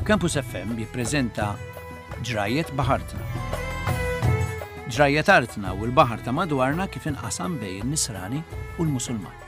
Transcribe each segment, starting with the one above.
Campus FM jippreżenta Ġrajiet Baħartna. Ġrajiet artna u l-baħar ta' madwarna kif inqasam bejn in-Nisrani u l-Musulman.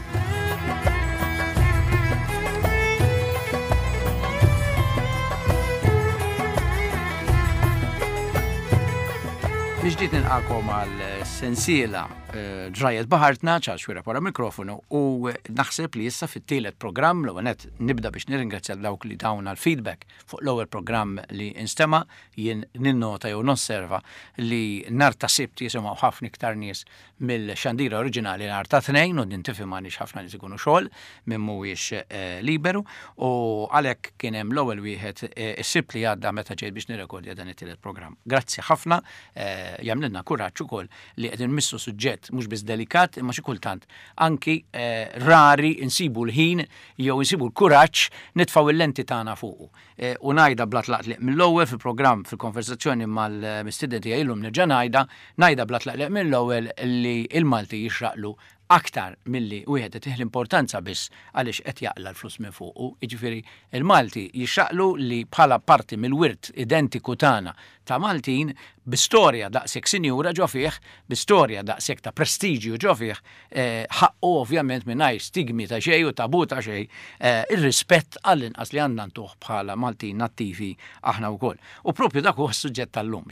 Ġdid nilqakom għal-sensiela Ġrajiet Baħartna ċar xwira wara mikrofonu u naħseb li issa fit-tielet programm l-ewwel nibda biex nirringrazzja dawk li dawna l-feedback fuq l-ewwel programm li instema' jien ninnota jew nosserva li nhar ta' Sibt jisimgħu ħafna iktar nies mill-xandira oriġinali nhar ta' Tnejn u nintifhem għaliex ħafna nies ikunu xogħol minn mhuwiex liberu u għalhekk kien hemm l-ewwel wieħed is-Sibt li għadda meta ġejt biex nirrekordja dan it-tielet programm. Grazzi ħafna jagħmlilna kuraġġ ukoll li qed inmissu suġġett mhux biss delikat imma xi kultant anki rari insibu l-ħin jew insibu l-kuraġġ nitfgħu il-lenti tagħna fuqu. U ngħidha bla tlaqliq mill-ewwel fil-programm fil-konversazzjoni mal-mistidenti illum nerġa' ngħidha bla tlaqliq mill-ewwel li l-Malti jixraqlu aktar milli wieħed qed tieħ l-importanza biss għaliex qed jaqla l-flus minn fuqu. Jiġifieri il-Malti jixraqlu li bħala parti mill-wirt identiku tagħna ta' Maltin bi-storja daqshekk sinjura ġo fih, bi-storja daqshekk ta' prestiġju ġo fih, ħaqqu ovvjament mingħajr stigmi ta' xejn u tabu ta' xejn, ir-rispett għall-inqas li għandna ntuħ bħala Maltin nattivi aħna wkoll. U proprju dak huwa s-suġġett tal-lum.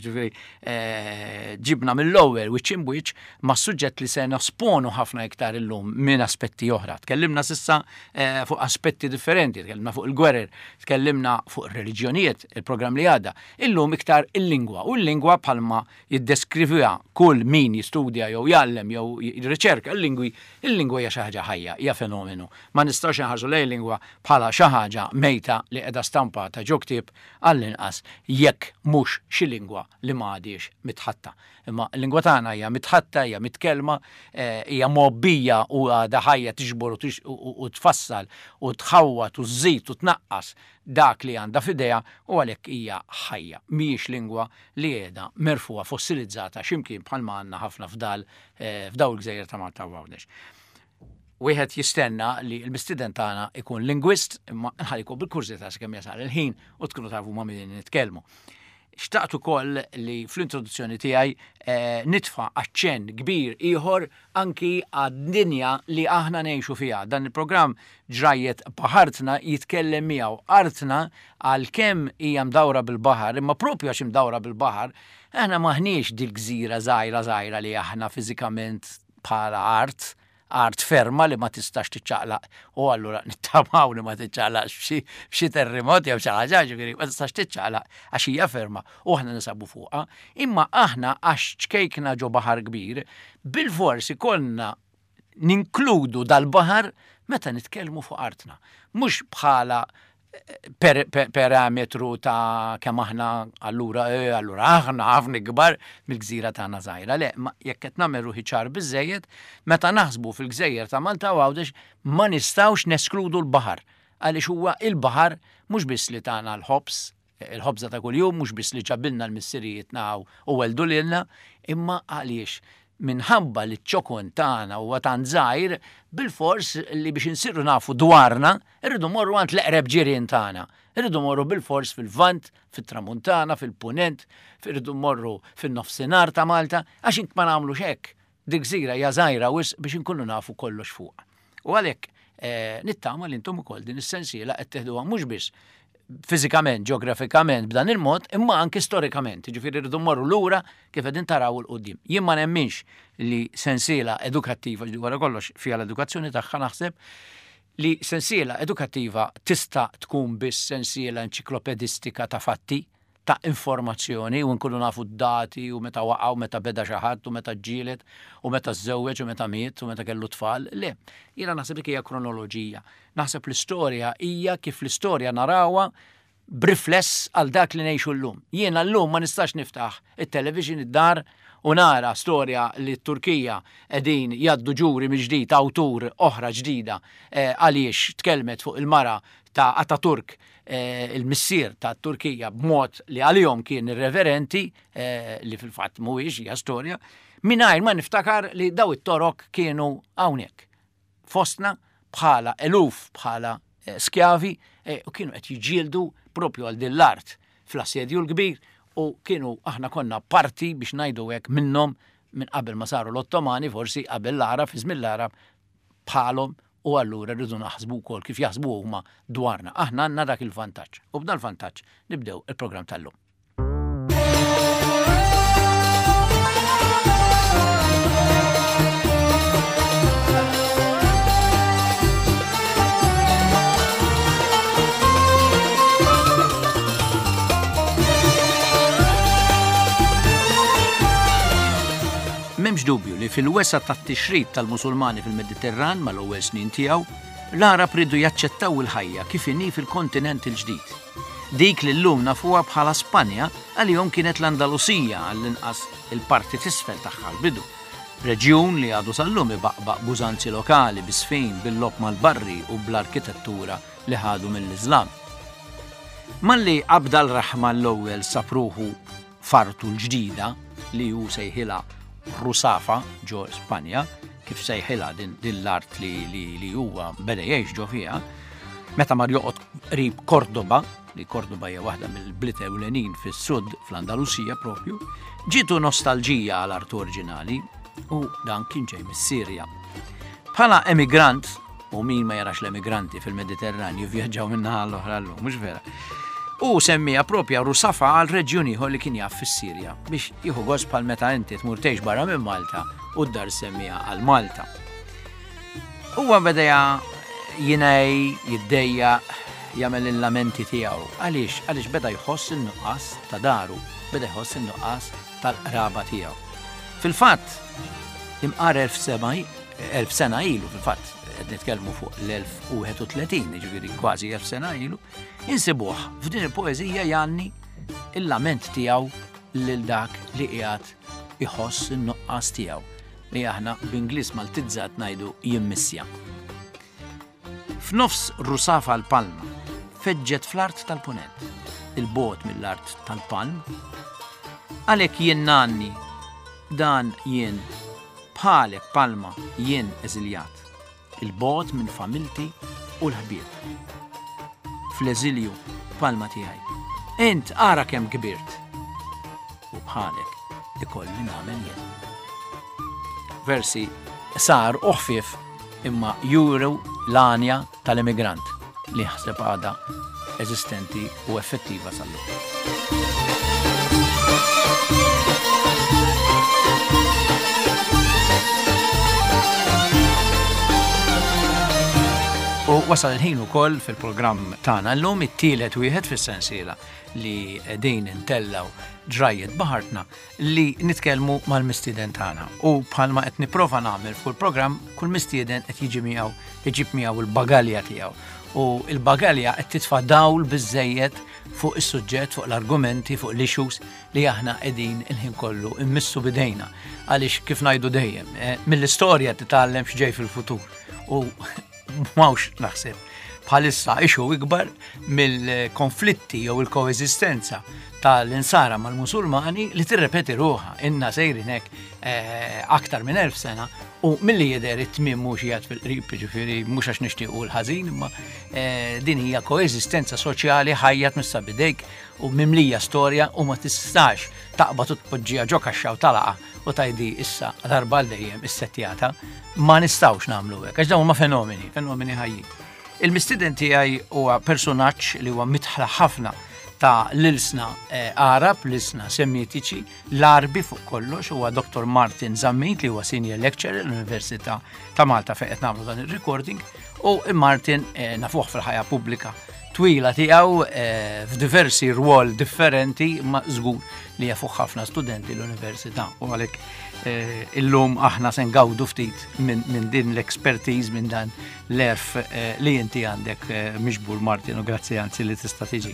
Ġifieri ġibna mill-ewwel wiċċ in wiċċ mas-suġġett li se nosponu ħafna iktar illum minn aspetti oħra. Tkellimna s'issa fuq aspetti differenti, tkellimna fuq il-gwerer, tkellimna fuq ir-reliġjonijiet, il-programm li għadda. Illum iktar il-lingwa. U l-lingwa bħalma jiddeskrivuha kull min jistudja jew jgħallem jew jirriċerka il-lingwa hija xi ħaġa ħajja, hija fenomenu. Ma nistgħux inħarsu lejn lingwa bħala xi ħaġa mejta li qiegħda stampata ġo ktieb għall-inqas jekk mhux xi lingwa li m'għadix mitħatta. Imma l-lingwa tagħna hija mitħatta, hija mitkellma, hija mobbija u għadha ħajja tiġbor u tfassal u tħawwat u żżid u tnaqqas dak li għandha f'idejha u għalhekk hija ħajja. Mhijiex lingwa li qiegħda merfuha fossilizzata x'imkien bħalma għandna ħafna f'dawn il-Gżejjer ta' Malta u Għawdex. Wieħed jistenna li l-mistiden tagħna ikun lingwist imma nħallikom bil-kurżità sakemm jasal il-ħin u tkunu tafu ma' min nitkellmu. Xtaqt ukoll li fl-introduzzjoni tiegħi nitfa' aċċenn kbir ieħor anki għad-dinja li aħna ngħixu fiha. Dan il-programm Ġrajiet Baħartna jitkellem miegħu artna għalkemm hija mdawra bil-baħar, imma proprju għax imdawra bil-baħar, aħna maħniex dil-gżira żgħira li aħna fiżikament bħala art ferma li ma tistax tiċċaqlaq u allura nittamaw li ma tiċċaqlaqx b'xi terremoti jew xi ħaġa ġifieri ma tistax tiċċaqlaq għax hija ferma u aħna nisabu fuqha, imma aħna għax ċkejkna ġo baħar kbir bil-forsi konna ninkludu dal-baħar meta nitkellmu fuq artna. Mhux bħala parametru ta' kemm aħna allura aħna ħafna kbar mill-gżira tagħna żgħira. Le, ma jekk qed nagħmel ruħi ċar biżżejjed, meta naħsbu fil-Gżejjer ta' Malta u Għawdex ma nistgħux neskludu l-baħar għaliex huwa il-baħar mhux biss li tagħna il-ħobża ta' kuljum, mhux biss li ġabilna l-missirijietna u weldu lilna, imma għaliex minħabba li ċ-ċokon tagħna huwa tant żgħir bil-fors li biex insirru nafu dwarna irridu morru għand l-eqreb ġirien tagħna. Irridu morru bil-fors fil-Vant, fit-Tramuntana, fil-Punent, irridu morru fin-nofsinhar ta' Malta għax ink ma nagħmlux hekk. Dik gżira hija żgħira wisq biex inkunu nafu kollox fuqha. U għalhekk nittama li intom ukoll din is-sensiela qed teħduha mhux biss fiżikament, ġeografikament b'dan il-mod, imma anke storikament. Ġifieri rridu mmorru lura kif qegħdin taraw il-qudiem. Jien ma nemminx li sensiela edukattiva wara kollox fiha l-edukazzjoni tagħha naħseb li sensiela edukattiva tista' tkun biss sensiela enċiklopedistika ta' fatti, ta' informazzjoni u nkunu nafu d-dati u meta waqgħu, meta beda xi ħadd u meta ġġielet u meta żżewweġ u meta miet u meta kellu tfal. Le, jiena naħseb li hija kronoloġija. Naħseb l-istorja hija kif l-istorja narawha b'rifless għal dak li ngħixu llum. Jiena llum ma nistax niftaħ it-television id-dar u nara storja li t-Turkija qegħdin jgħaddu ġuri mill-ġdid awtur oħra ġdida għaliex tkellmet fuq il-mara ta' Ataturk il-missier ta' Turkija b'mod li għalihom kien irreverenti li fil-fatt mhuwiex hija storja mingħajr ma niftakar li daw it-torok kienu hawnhekk fostna bħala eluf bħala skjavi u kienu qed jiġġieldu propju għal din l-art fl-assedju l-kbir u kienu aħna konna parti biex ngħidu hekk minnhom minn qabel ma saru l-Ottomani forsi qabel l-Arab fi żmien l-Arab bħalhom u allura rridu naħsbu wkoll kif jaħsbu huma dwarna. Aħna għandna dak il-vantaġġ u b'dan il-vantaġġ nibdew il-programm tal-lum. M'hemmx dubju li fil-wesa tat-tixrid tal-Musulmani fil-Mediterran mal-ewwel snin tiegħu, l-Arab ridu jaċċettaw il-ħajja kif inhi fil-kontinent il-ġdid. Dik li llum nafuha bħala Spanja għalihom kienet l-Andalusija għall-inqas il-parti t'isfel tagħha l-bidu. Reġjun li għadu sal-lum ibaqbaq bużanzi lokali bisfejn bil-lok mal-barri u bl-arkitettura li ħadu mill-Iżlam. Malli Abd al-Rahman l-ewwel sapruħu fartu l-ġdida li hu sejħilha Rusafa ġo Spanja, kif sejħilha din l-art li huwa beda jgħix ġo fiha, meta mar joqgħod qrib Kordoba, li Kordoba hija waħda mill-bliet ewlenin fis-sud fl-Andalusija propju, ġitu nostalġija għall-art oriġinali u dan kien ġej mis-Sirja. Bħala emigrant, u min ma jarax l-emigranti fil-Mediterran jivvjaġġaw minnaħa l-oħra llum, mhux vera. U semmija propja Rusafa għal reġjun ieħor li kien jaf fis-Sirja biex jieħu gost bħal meta inti tmur tgħix barra minn Malta u d-dar semmija għal Malta. Huwa beda jingħej, jiddejja, jagħmel il-lamenti tiegħu. Għaliex beda jħoss in-nuqqas ta' daru, beda jħoss in-nuqqas tal-qraba tiegħu. Fil-fatt, imqar 1000 sena ilu fil-fatt, qed nitkellmu fuq l-1031, ġifieri kważi 1000 sena ilu, insibuh f'din il-poeżija janni il-lament tiegħu lil dak li qiegħed iħoss in-nuqqas tiegħu li aħna b'Ingliż Maltizzat ngħidu jimmissja. F'nofs Rusafa l-Palma feġġet fl-art tal-punent, il-bogħod mill-art tal-palm, għalhekk jien nanni dan jien bħalek Palma jien eżiljat, il-bogħod minn familti u l-ħbieb. Fl-eżilju Palma tiegħi. Int ara kemm kibirt u bħalek ikolli nagħmel jien. Versi sar uħfif imma juru l-anja tal-emigrant li ħseb għada eżistenti u effettiva sal-lum. U wasal il-ħin ukoll fil-programm tagħna llum it-tielet wieħed fis-sensiela li qegħdin intellaw ġrajiet baħartna li nitkellmu mal-mistieden tagħna. U bħalma qed nipprova nagħmel fuq il-programm kull mistieden qed jiġib miegħu il-bagalja tiegħu. U l-bagalja qed titfa' dawl biżżejjed fuq is-suġġett, fuq l-argumenti, fuq l-issues li aħna qegħdin il-ħin kollu immissu bidejna. Għaliex kif ngħidu dejjem, mill-istorja titgħallem x'ġej fil-futur. U mawx naħseb bħalissa ixu ikbar mill-konflitti jew il-koeżistenza tal-insara mal-Musulmani li tirrepeti ruħha inna sejrin hekk aktar minn 1000 sena u milli jidher it-tmiem mhux qiegħed fil-qrib, ġifieri mhux għax nixtiequ l-ħażin imma din hija koeżistenza soċjali ħajjat missa bidejk u mimlija storja u ma tistax taqbad u tpoġġiha ġo kaxxa u talaqa u tajdi issa darba dejjem is-settjata ma nistgħux nagħmlu hekk għax dawn huma fenomeni ħajjin. Il-mistieden tiegħi huwa personaġġ li huwa mitħla ħafna ta' l-ilsna Arab, l-ilsna Semitiċi, l-Arbi fuq kollox huwa Dr. Martin Zammit li huwa Senior Lecturer l-Università ta' Malta fejn qed nagħmlu dan ir-recording u Martin nafuh fil-ħajja pubblika twila tiegħu f'diversi rwol differenti ma żgur li jafuh ħafna studenti l-Università u għalhekk illum aħna se ngawdu ftit minn din l-expertise minn dan l-erf li inti għandek miġbur Martin u grazzi anzi li tista' tiġi.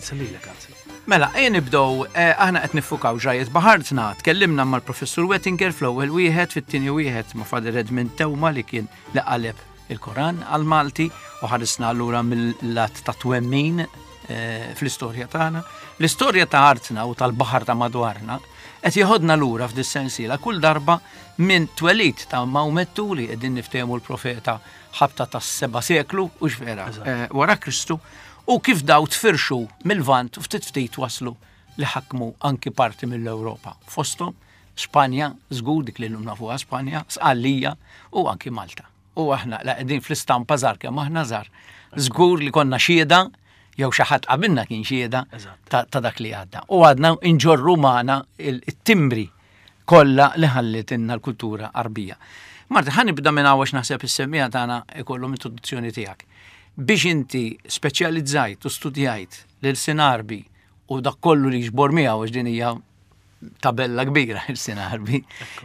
Mela, nibdew aħna qed niffukaw ġrajiet baħartna, tkellimna mal-Professur Wettinger fl-ewwel wieħed, fit-tieni wieħed ma' Fader Edmund Tewma li kien li qaleb il-Koran għal-Malti u ħarisna allura mill-lat ta' twemmin fl-istorja tagħna. L-istorja ta' artna u tal-baħar ta' madwarna qed jieħodna lura f'dis-sensiela kull darba minn twelid ta' Maomettu li qegħdin niftehmu l-profeta ħabta tas-7 seklu u x'vera wara Kristu U kif daw tfirxu mill-vant u ftit waslu li ħakmu anki parti mill-Ewropa. Fostom, Spanja, żgur dik li nafuha Spanja, Sqallija u anki Malta. U aħna qegħdin fl-istampa żgħar kemm aħna żgħar. Żgur li konna xieda jew xi ħadd qabilna kien xieda ta' dak li għadda. U għadna inġorru magħna it-timbri kollha li ħallitilna l-kultura qarbija. Marti, ħanibda minn hawn naħseb is-semmija tagħna ikollhom introduzzjoni tiegħek. Biex inti speċjalizzajt u studjajt lil Sinarbi u dak kollu li jġbor miegħu għax din hija tabella kbira il-Sinarbi.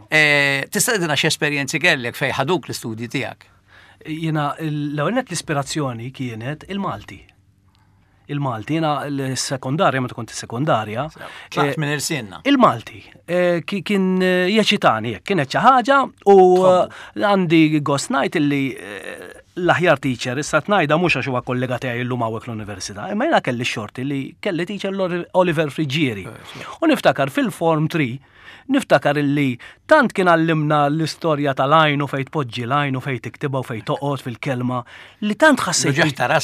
Tista' tgħidilna x'esperjenzi kellek fejn ħaduk l-istudji tiegħek? Jiena l-ewwel l-ispirazzjoni kienet il-Malti. Il-Malti, jiena l-sekondarja, meta kont sekondarja. Tlaqt minn irsienna. Il-Malti. Kien jaċitani, kienet xi ħaġa u għandi gost ngħid illi l-aħjar teacher, issa tnajda mhux għax huwa kollega tiegħi llum hawnhekk l-università, imma jiena kelli xorti li kelli teacher Oliver Frigieri. U niftakar fil-Form 3, niftakar illi tant kien għallimna l-istorja tal-għajnu fejn tpoġġi l-għajnu fejn tiktibha u fejn toqgħod fil-kelma li tant ħassejt.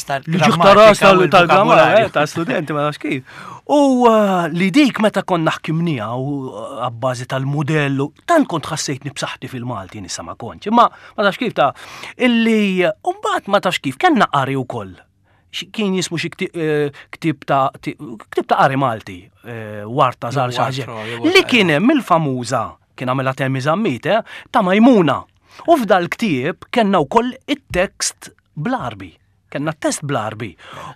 Ġuħtaras tal-grammar ta' studenti ma nafx kif. U li dik meta konna ħkimnija u għabbażi tal-modellu, tant kont ħassejtni b'saħħti fil-Malti nisa ma kontx. Imma ma tafx kif ta' illi mbagħad ma tafx kif kellna qari wkoll. Kien jismu xi ktib ta' qari Malti, Warta żgħar xi ħaġa. Li kien hemm il-famuża kien għamilha Temmi Żammite ta' Majmuna. U f'dal ktieb kellna wkoll it-tekst bl-Arbi. Kenna test bl-Arbi.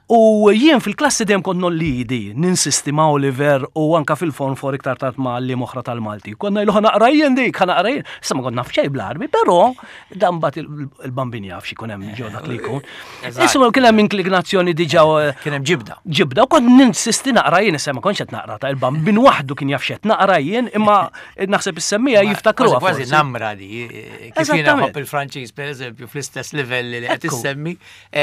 U jien fil-klassi dejjem kont nollidi, ninsisti ma' Oliver u anka fil-Form 4 iktar tard ma' li moħra tal-Malti. Konna jlu ħanaqra jien dik, ħanaqra jien. Issa ma kont naf xejn bl-Arbi, però dan mbagħad il-bambin jaf xi kun hemm ġew dak li jkun. Isma kien hemm inklinazzjoni diġà kien hemm ġibda. Ġibda u kont ninsisti naqra jien issa ma kontx qed naqra ta' il-bambin waħdu kien jaf x'qed naqra jien, imma naħseb is-semmija jiftakruha. Kważi namra di. Kif jiena ħobb il-Franċiż pereżempju fl-istess livell li qed issemmi.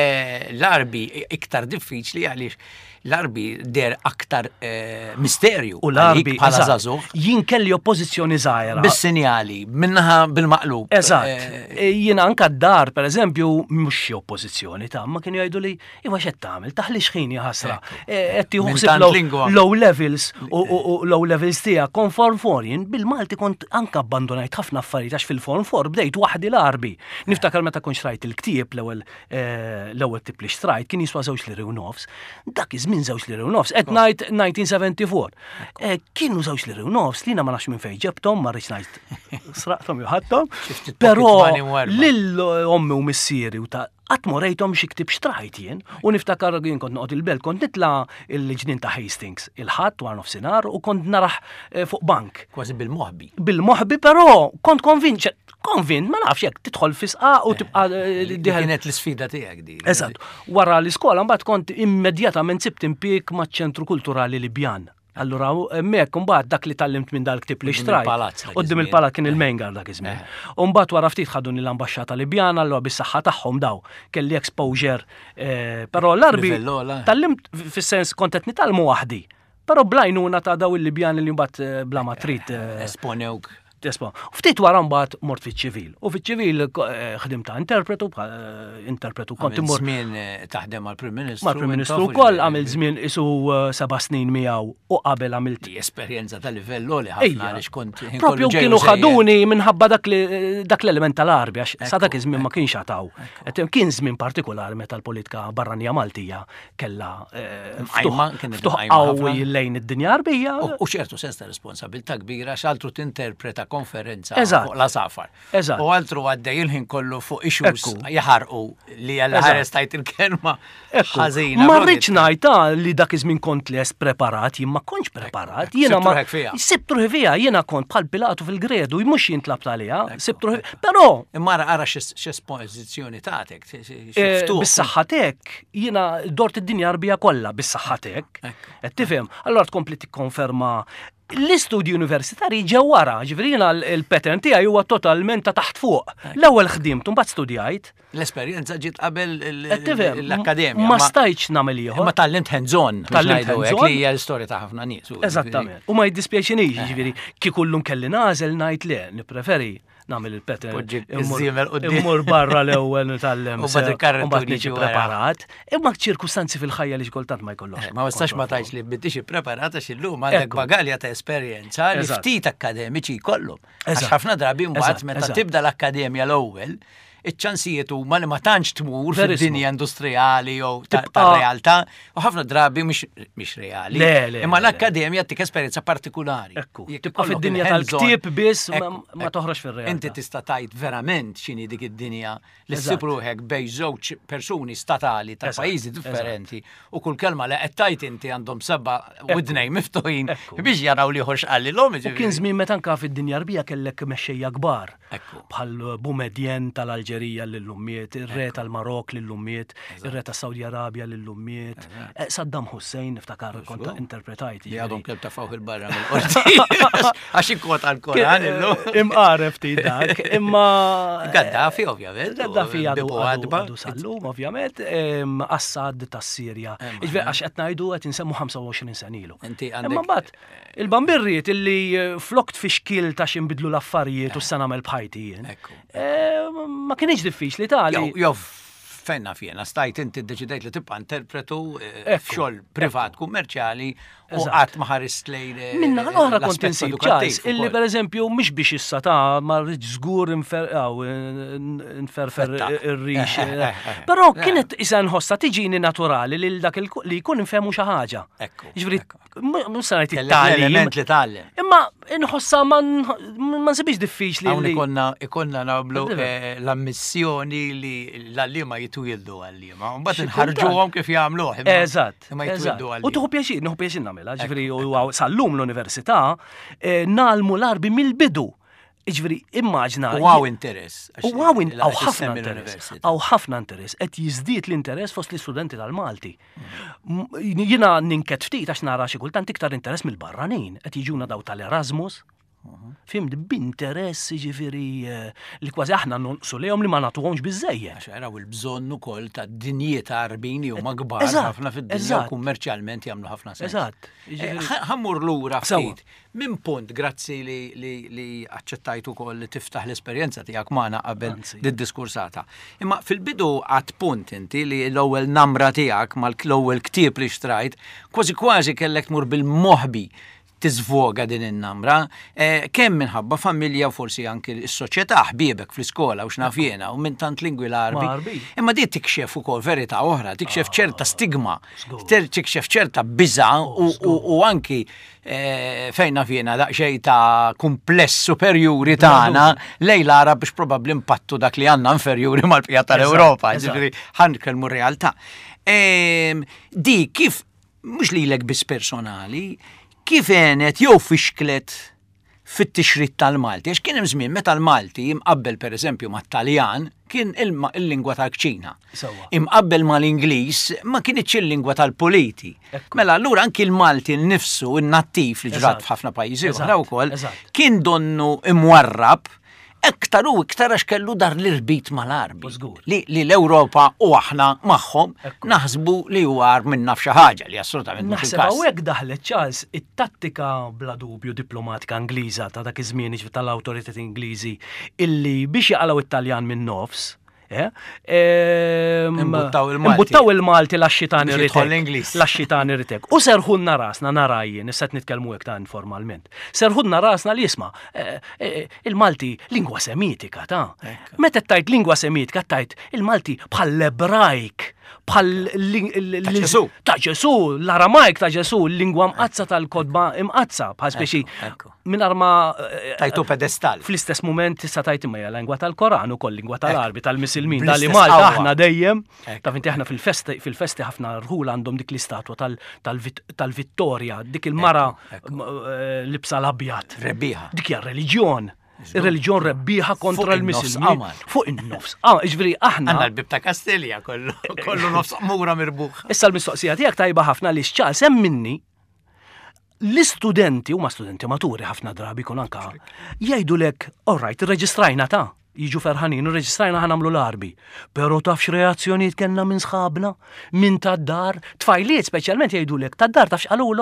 L-Arbi iktar diffiċli għaliex l-Arbi der aktar misterju. U l-Arbi bħala żagħżugħ. Jien kelli oppożizzjoni żgħira. Bis-sinjali, minnaħa bil-maqlub. Eżatt. Jien anke d-dar pereżempju mhux xi oppożizzjoni ta' ma kienu jgħidu li iwa x'qed tagħmel taħli x'ħin ħasra. Qed tieħu ħsieb low levels u low levels tiegħek konform forien bil-Malti kont anke abbandonajt ħafna affarijiet għax fil-Form 4 bdejt waħdi l-Arbi. Niftakar meta kont xtrajt il-ktieb l-ewwel tip li xtrajt kien jiswa 2 liri u nofs. Dak iż-żmien 2 liri u nofs. Qed ngħid 1974. Kienu 2 liri u nofs li ma nafx minn fejn ġebthom, ma rridx ngħid sraqthom jew ħadthom. Però lil ommi u missieri u ta' qatt morejthom xi ktib xtrajt jien u niftakar jien kont noqgħod il-belt kont nitla' il-ġnien ta' Hastings il-ħadd wara nofsinhar u kont naraħ fuq bank. Kważi bil-moħbi. Bil-moħbi però kont konvint ma nafx jekk tidħol fisqa u tibqa' kienet l-isfida tiegħek di. Eżatt. Wara l-iskola mbagħad kont immedjatament sibt impjieg maċ-ċentru kulturali Libjan. Allura hemmhekk imbagħad dak li tallimt minn dal-ktieb li xtrajt. Qudiem il-palazz kien il-Mengar dak iż-żmien. U mbagħad wara ftit ħaduni l-ambaxxata Libjana allura bis-saħħa tagħhom daw. Kelli exposure però l-Arbi tallimt fis-sens kont qed nitgħallmu waħdi. Però blajnuna ta' daw il-Libjani li mbagħad bla ma trid esponewk. Ftit wara mbagħad mort fiċ-ċivil. U fiċ-ċivil ħdimt ta' interpretu kont imur żmien taħdem mal-Prim Ministru. Mal-Prim Ministru wkoll għamil żmien isu 7 snin miegħu u qabel għamilt esperjenza ta' livell li ħafna għaliex kont propju kienu ħaduni minħabba dak l-element tal-Arbi għax sa dak iż-żmien ma kienx għataw. Kien żmien partikolari meta l-politika barranija Maltija kellha ftuħ qawwi lejn id-dinja Arbija. U ċertu sens ta' responsabilità kbira x'altru tinterpreta konferenza fuq la safar. U għaltru għaddej il-ħin kollu fuq issues jaħarqu li għal-ħares tajt il-kelma ħażina. Ma rridx ngħid li dak iż-żmien kont les preparat, jien ma kontx preparat. Jiena ma sibtruħi fiha, jiena kont bħal Pilatu fil-gredu, mhux jien tlabt għaliha, sibtruħi. Però imma ara x'espożizzjoni tagħtek. Bis-saħħatek jiena dort id-dinja Arbija kollha bis-saħħatek. Qed tifhem? Allura tkompli tikkonferma l-istudji universitarji ġew wara, ġifieri jiena l-pattern tiegħi huwa totalment ta' taħt fuq. L-ewwel ħdimt u mbagħad studjajt. L-esperjenza ġiet qabel l-akkademja. Ma stajtx nagħmel ieħor. Ma tallimt hands-on. Tallimt hands-on li hija l-istorja ta' ħafna nies. Eżattament. U ma jiddispjaċinix, ġifieri kieku llum kelli nażel ngħid le, nippreferi nagħmel il-pattern. Poġġi iż-żiemel quddiem. Immur barra l-ewwel nitgħallem. U bad il-karretuni mbagħad niġi ġi wara. preparat. Imma ċirkustanzi fil-ħajja li xkultant ma jkollokx. Ma nistax ma tajx li biddix ippreparata xillum għandek Ekku. bagalja ta' esperjenza li Eżatt. ftit akademiċi jkollhom. Għax Eżatt. ħafna drabi mbagħad Eżatt, meta eżatt. tibda l-akkademja l-ewwel, iċ-ċansijiet huma li ma tantx tmur Verissimo. fid-dinja industrijali jew Tibqa' tar-realtà u ħafna drabi mhix reali. Le, Imma le. l-akkademja tik esperjenza partikulari. Ekku. Jekk Tibqa' ikollok fid-dinja il-hands-on- tal-ktieb biss Ekku, ma ekku. toħroġ fir-realtà. Inti tista' tgħid verament x'inhi dik id-dinja li Eżatt. ssib ruħek bejn żewġ persuni statali ta' Eżatt, pajjiżi differenti u kull kelma li qed tgħid inti għandhom seba' widnej miftuħin Ekku. biex jaraw li ħorx qallilhom. U kien żmien meta anka fid-dinja rbija kellek mexxejja kbar. Ekku. Bħal Boumediene tal-Alġerija lill-lummiet, ir-re tal-Marok lill-lummiet, ir-re tas-Saudi Arabja lill-lummiet, Saddam Hussein niftakar konta interpretajt. Li għadhom kemm tafgħu il-barra mill-qorti. Għax inkota l-Koran illum. Imqaref dak, imma. Gaddafi ovvjament. Gaddafi Bibu Adba. għadu sallum, ovvjament, Assad tas-Sirja. Iġver għax qed ngħidu qed insemmu 25 sen ilu. Inti għandek- Imma mbagħad il-bambirriet illi flokt fi xkil ta' xinbidlu l-affarijiet u s nagħmel bħajti jien. Ekku. Ma kienx diffiċli tali. Jew fenna fjena, stajt inti deċidejt li tibqa' interpretu Ekku, f'xogħol privat kummerċjali u Eżatt. qatt ma ħarist lejn Minna l-oħra kont l-aspett insib edukattiv ċans, illi ukoll. per eżempju mhux biex issa ta' ma rridx żgur nferfer Fettaq. ir-rix. Eh. Però kienet isa nħossa tiġini naturali li dak li jkun infehmu xi ħaġa. Ekku, Ġifieri ekku. mhux se ngħid Kellek it-tagħlim. l-element li tgħallem. Imma inħossa ma nsibix diffiċli Hawn li. ikonna nagħmlu Għaddiver. l-ammissjoni li l-allima jitwildu għallima. Mbagħad Xi inħarġuhom kif jagħmluh. Eżatt. Imma eżatt. jitwildu U għallima. tuħu pjaċir nagħmilha, ġifieri u sallum l-università nagħlmu l-arbi mill-bidu. Ġifieri immaġna. U għaw interess. U għawin, għaw għax ħafna issemmi interess, l-università. għaw ħafna interess, qed jiżdied l-interess fost l-istudenti tal-Malti. Jina ninket ftit għax nara xi kultant iktar interess mill-barranin, qed jiġuna daw tal-Erasmus. Fimt b'interess ġifieri li kważi aħna nonqsu lejhom li ma nagħtuhomx biżejjed. Għax għaraw il-bżonn ukoll ta' dinjieta arbini u magbar Eżatt, ħafna fid-dinja eżatt. u kummerċjalment jagħmlu ħafna sens. Eżatt. Jiġifieri- Ħammur lura Sewa. ftit. Min punt, grazzi li aċċettajt ukoll li tiftaħ l-esperjenza tiegħek magħna qabel Anzi. diskursata. Imma fil-bidu għad punt inti li l-ewwel namra tiegħek mal-ewwel ktieb li xtrajt, kważi kellek tmur bil-moħbi tiżvoga din in-namra, kemm minħabba familja u forsi anke s-soċjetà ħbiebek fl-iskola u x'naf jiena u minn tant lingwi l-arbi. Marbi. Imma di tikxef ukoll verità oħra, tikxef ċerta stigma, żgur. tikxef ċerta biża u anki fejna fjena daqxej ta' kumpless superjuri tagħna lej l-Arab biex probabbli impattu dak li għandna inferjuri mal-pjata tal-Ewropa, eżatt. ġifieri ħankellmu realtà. Di kif mhux lilek biss personali, kif għenet jew fixklet fit-tixrid tal-Malti, għax kien hemm żmien meta l-Malti imqabbel pereżempju mat-Taljan kien il-lingwa tal-kċina. Sewwa. Imqabbel mal-Ingliż ma kienx il-lingwa tal-Politi. Ekku. Mela allura anki l-Malti nnifsu in-nattiv li ġrat Eżatt. f'ħafna pajjiżi Eżatt, oħra wkoll eżatt. kien donnu imwarrab iktar u iktar għax kellu dar l-irbit mal-arbi. Żgur. Li l-Ewropa u aħna magħhom Ekku. naħsbu li huwa minna f'xi ħaġa li assolutament mhux Naħseb il-każ. hawnhekk daħlet Charles it-tattika bla dubju diplomatika Ingliża ta' dak iż-żmien tal-awtoritet Ingliżi illi biex jaqalgħu it-Taljan minn nofs. Imbuttaw il-Malti. Imbuttaw il-Malti laxxitani Biex jidħol ritek. l-Ingliż. Laxxitani ritek. U serħunna rasna narajjien, issa qed nitkellmu hekk ta' informalment. Serħunna rasna li jisma' il-Malti lingwa semitika ta'. Ekku. Meta tajt lingwa semitika tajt il-Malti bħall-Ebrajk, bħal Ġesu. ta' Ġesu, l-Aramajk ta' Ġesu, l-lingwa mqazza tal-kodba imqazza, bħal speċi ekku. minn arma Tajtu pedestal. fl-istess moment tista' tajt imma hija lingwa tal-Koran ukoll lingwa tal-Arbi tal-Misilmin Bl-istess tal-Malta qawwa. aħna dejjem Ekku. taf inti aħna fil-festi ħafna rħul għandhom dik l-istatwa tal-Vittorja, dik il-mara Ekku. libsa l-abjad. Rebbieħa. Dik hija reliġjon. Ir-reliġjon rebbieħa kontra Fuq in-nofs l-Misilmin. qamar. Fuq in-nofs. Ġifieri Għanna aħna l-bib ta' Kastilja kollu nofs mura mirbuħ. issa l-mistoqsija tiegħek tajba ħafna li xċal sem minni l-istudenti huma studenti maturi ħafna drabi kun anka jgħidulek, alright, irreġistrajna ta' jiġu ferħanin, irreġistrajna ħanamlu l-arbi. Pero tafx reazzjonijiet kellna minn sħabna, minn tad-dar, tfajliet speċjalment jgħidulek, tad-dar tafx qalulhom.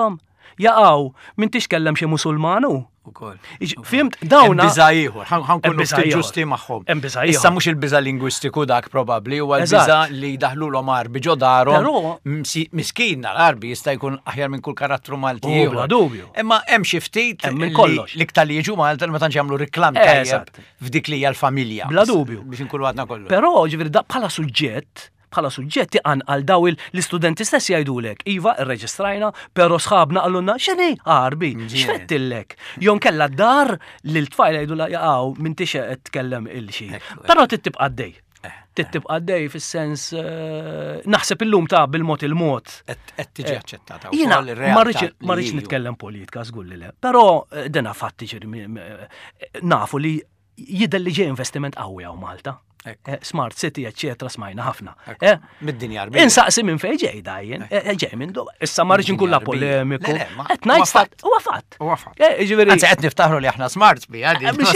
jaqgħu minn tixkellem xi Musulmanu. Ukoll. Fimt, dawna. Biża ieħor, ħankunu ftit ġusti magħhom. Hemm biża ieħor. Issa mhux il-biża lingwistiku dak probabbli huwa l-biża li daħlulhom Arbi ġo darhom. Miskin l-Arbi jista' jkun aħjar minn kull karattru Malti ieħor. Bla dubju. Imma hemm xi ftit l-iktar li jiġu Malta ma tantx jagħmlu riklam tajjeb f'dik li hija l-familja. Bla dubju. Biex inkunu għadna kollu. Però ġifieri bħala suġġett għal daw l-istudenti stess jgħidulek, iva, rreġistrajna, però sħabna għallunna, x'inhi Arbi, x'fettillek? Jon kella d-dar li l-tfajla jgħidula jaqgħu minn tixeq qed tkellem il-xi. Però tibqa' għaddej. Tibqa' għaddej fis-sens naħseb illum ta' bil-mod il-mod. Qed tiġi aċċettata. Jiena ma rridx nitkellem politika żgur li le, però dena fatti nafu li jidher li ġej investiment qawwi hawn Malta. Smart City, eccetera, smajna ħafna. Mid-dinja arbija. Insaqsi minn fejn ġej dajjen, ġej minn Dubai. Issa ma rridx inkun polemiku. Qed ngħid fatt, huwa fatt. Anzi qed niftaħru li aħna smart bija.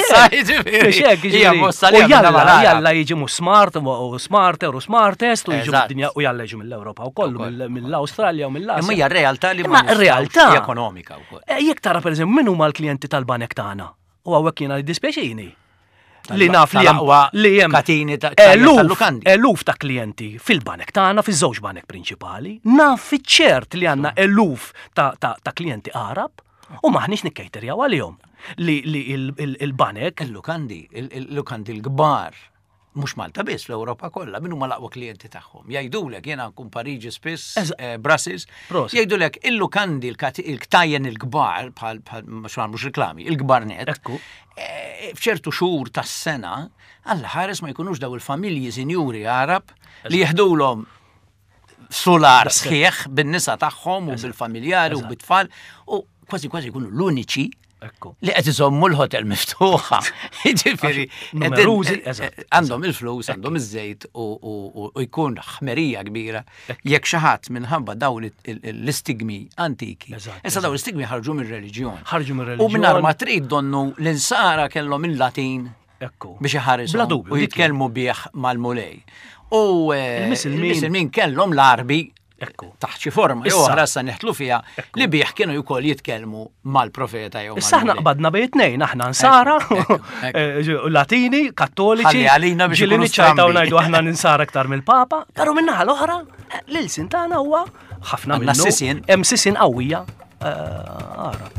U jalla jiġi mhux smart u smarter u smartest u jiġu mid-dinja u jalla jiġu mill-Ewropa u kollu mill-Awstralja u mill-Asja. Imma hija r-realtà li ma r-realtà ekonomika wkoll. Jekk tara pereżempju min huma l-klijenti tal-banek tagħna. U hawnhekk jiena dispjaċini. Li naf li jem katini eluf ta' klijenti fil-banek tagħna fiż-żewġ banek prinċipali, naf fiċ-ċert li għandna eluf ta' klijenti Arab u maħniex nikkejterjaw għalihom li il-banek il-lukandi l-kbar mhux Malta biss l-Ewropa kollha min huma l-aqwa klijenti tagħhom. Jgħidulek jiena nkun Pariġi spiss, Brussels, jgħidulek il-lukandi il-ktajjen il-kbar bħal mhux reklami, il-kbar net. F'ċertu xhur tas-sena Alla ħares ma jkunux daw il-familji sinjuri Arab li jeħdulhom solar sħiħ bin-nisa tagħhom u bil-familjari u bit-tfal u kważi jkunu l-uniċi li qed iżommu l-hotel miftuħa. Jiġifieri għandhom il-flus, għandhom iż-żejt u jkun ħmerija kbira jekk xi ħadd minħabba dawn l-istigmi antiki. Issa dawn l-istigmi ħarġu mir-reliġjon. U mingħajr ma trid donnu l-insara kellhom il-Latin biex iħarishom u jitkellmu bih mal-mulej. U il-Missilmin kellhom l-Arbi taħt xi forma jew oħra sa neħtlu fiha li bih kienu wkoll jitkellmu mal-profeta jew issa aħna qbadna bejn aħna nsara Latini, Kattoliċi, ġieli niċċajtaw ngħidu aħna ninsara aktar mill-Papa, però min-naħa l-oħra l-ilsin tagħna huwa ħafna minnu hemm sisin qawwija Arab.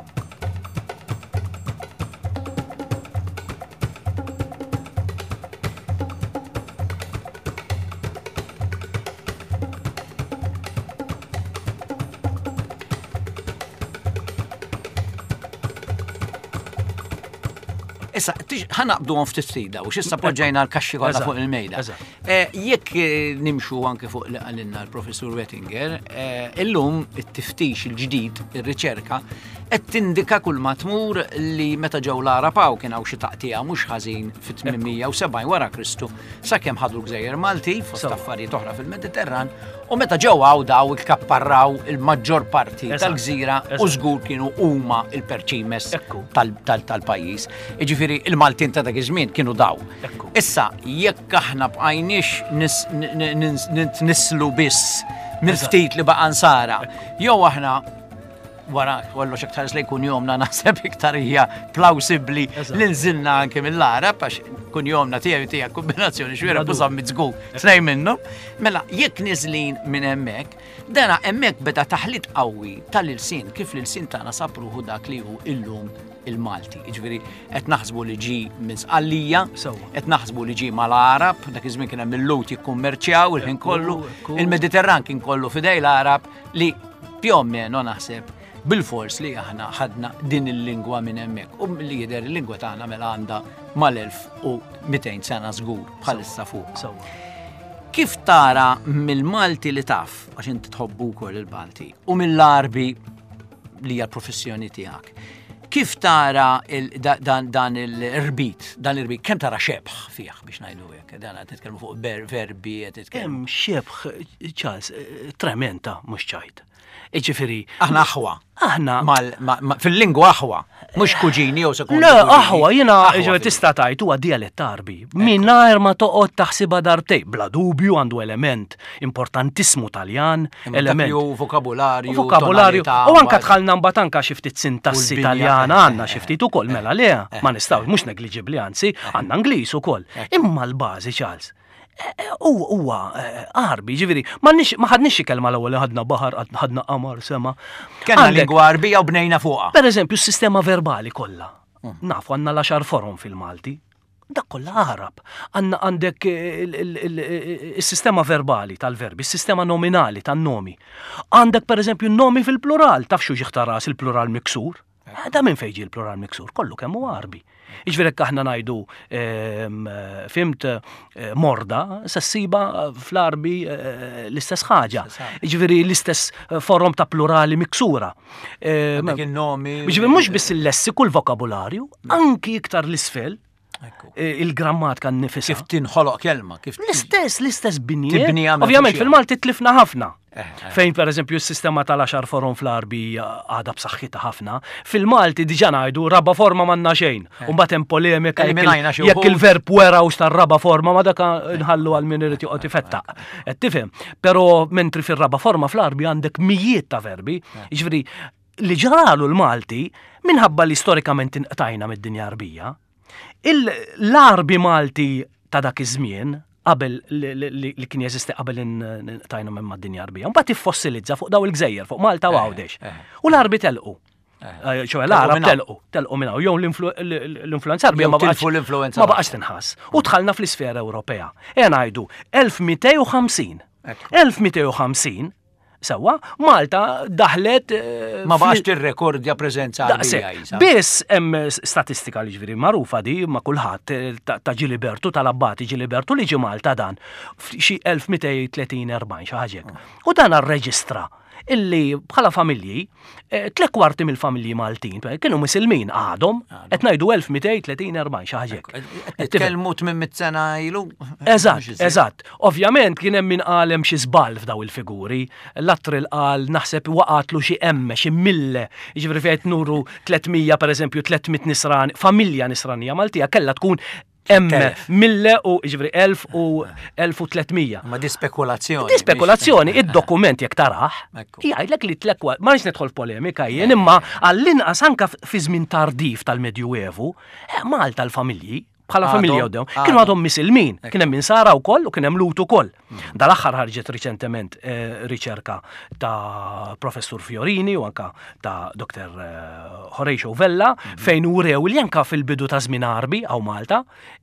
Issa, ħanaqbdu għon ftit sida u xissa poġġajna l-kaxxi kollha fuq il-mejda. Jekk nimxu anke fuq li għalinna l-Professur Wettinger, illum it-tiftix il-ġdid, ir-riċerka, qed tindika kull ma tmur li meta ġew l-Arapaw kien hawn xi taqtija mhux ħażin fit-870 wara Kristu, sakemm ħadu l-Gżejjer Malti fost affarijiet oħra fil-Mediterran, u meta ġew daw ikkapparraw il-maġġor parti tal-gżira u żgur kienu huma il-perċimes tal-pajjiż. Jiġifieri il-Maltin ta' dak iż-żmien kienu daw. Issa jekk aħna bqajniex nislu biss mill-ftit li baqa' nsara, jew aħna wara kollox iktar li jkun jomna naħseb iktar hija plawsibbli li nżilna anke mill-Arab għax kun jomna tiegħek kombinazzjoni xwera bużam miżgur tnej minnhom. Mela jekk niżlin minn hemmhekk, dana hemmhekk beda taħlit qawwi tal-ilsien kif l-ilsien tagħna sapruħu dak li hu illum il-Malti. Jiġifieri qed naħsbu li ġi minn Sqallija, qed naħsbu li ġi mal-Arab, dak iż-żmien kien hemm il-lut jikkummerċjaw il-ħin kollu, il-Mediterran kien kollu fidej l-Arab li pjommen naħseb bil-fors li aħna ħadna din il-lingwa minn hemmhekk u li jidher il-lingwa tagħna mela għandha mal-1200 sena żgur bħalissa fuq. Kif tara mill-Malti li taf għax inti tħobbu wkoll il-Malti u mill-Arbi li hija l-professjoni tiegħek. Kif tara dan il-irbit, kemm tara xebħ fih biex ngħidu hekk, dan qed titkellmu fuq verbi qed titkellmu. Hemm xebħ Charles tremenda mhux ċajt. Iġifieri. Aħna aħwa. Aħna fil-lingwa aħwa, mhux kuġini jew sekondi. Le, aħwa, jiena ġifieri tista' tgħid huwa dialett Arbi. Mingħajr ma toqgħod taħsibha darbtej, bla dubju għandu element importantissimu Taljan, element vokabularju. U anke tħallna mbagħad anke xi ftit sintassi Taljana għandna xi ftit ukoll mela le, ma nistgħux mhux negliġibbli anzi, għandna Ingliż ukoll. Imma l-bażi Charles. Huwa Arbi, ġifieri, ma ħadniex kelma l-ewwel li ħadna baħar, ħadna qamar sema. Kellna lingwa Arbija u bnejna fuqha. Pereżempju s-sistema verbali kollha. Nafu għandna l-10 forum fil-Malti. Dak kollha Arab. Għandek is-sistema verbali tal-verbi, is-sistema nominali tan-nomi. Għandek pereżempju n-nomi fil-plural, taf xu ġiħtaras il-plural miksur? Da minn fejn ġie il-plural miksur, kollu kemm huwa Arbi. Iġveri aħna ngħidu fimt morda, sassiba fl-Arbi l-istess ħaġa. Iġveri l-istess forum ta' plurali miksura. Iġveri mhux biss il-lessiku l-vokabularju, anki iktar l-isfel, il-grammatika nnifisha. Kif tinħoloq kelma, kif l-istess binja. Ovvjament fil-Malti tlifna ħafna. Fejn per eżempju s-sistema tal-10 forum fl-Arbi għadha b'saħħitha ħafna, fil-Malti diġà ngħidu raba forma m'għandna xejn. U mbagħad hemm polemika jekk il-verb wera u tar-raba forma ma dak nħallu għal min irid joqgħod ifettaq. Qed tifhem? Però mentri fir-raba forma fl-Arbi għandek mijiet ta' verbi, jiġifieri li ġaralu l-Malti minħabba li storikament inqtajna mid-dinja Arbija. L-Arbi Malti ta' dak iż-żmien qabel li kien jeżisti qabel tajna minn mad-dinja Arbija. Mbagħad iffossilizza fuq daw il-Gżejjer fuq Malta u Għawdex. U l-Arbi telqu. ċoħe l-Arab telqu minna, jew l-influenza Arbija ma baqax tinħass. U tħallna fl-isfera Ewropea. Ngħidu 1250. 1250 sewa, Malta daħlet ma baqax tirrekordja preżenza Arbija. Biss hemm statistika li ġifieri magħrufa di ma' kulħadd ta' Ġilibertu tal-Abbati Ġilibertu li ġi Malta dan f'xi 1230-40 xi ħaġa. U dan arreġistra illi bħala familji, 3/4 mill-familji Maltin, kienu Musilmin għadhom, qed ngħidu 1230-40 xi ħaġa. Tkellmu 800 sena ilu. Eżatt. Ovvjament kien hemm min qalem xi żball f'daw il-figuri, l-attril qal naħseb waqatlu xi emme, xi mille, jiġifieri fejn nuru 300 pereżempju 300 nisran, familja nisranija Maltija kellha tkun emme 1000 u ġifri 1000 u 1300. Ma di spekulazzjoni. Di spekulazzjoni, id-dokument jek taraħ, jgħidlek li tlekwa, ma nix nedħol polemika jien, imma għall-inqas anka fi żmien tardif tal-Medjuevu, Malta l-familji, bħala familja u kienu għadhom misilmin, kien hemm insara wkoll u kien hemm lut ukoll. Dal-aħħar ħarġet riċentement riċerka ta' Professur Fiorini u anka ta' Dr. Horatio Vella fejn urew li anka fil-bidu ta' żmien Arbi għaw Malta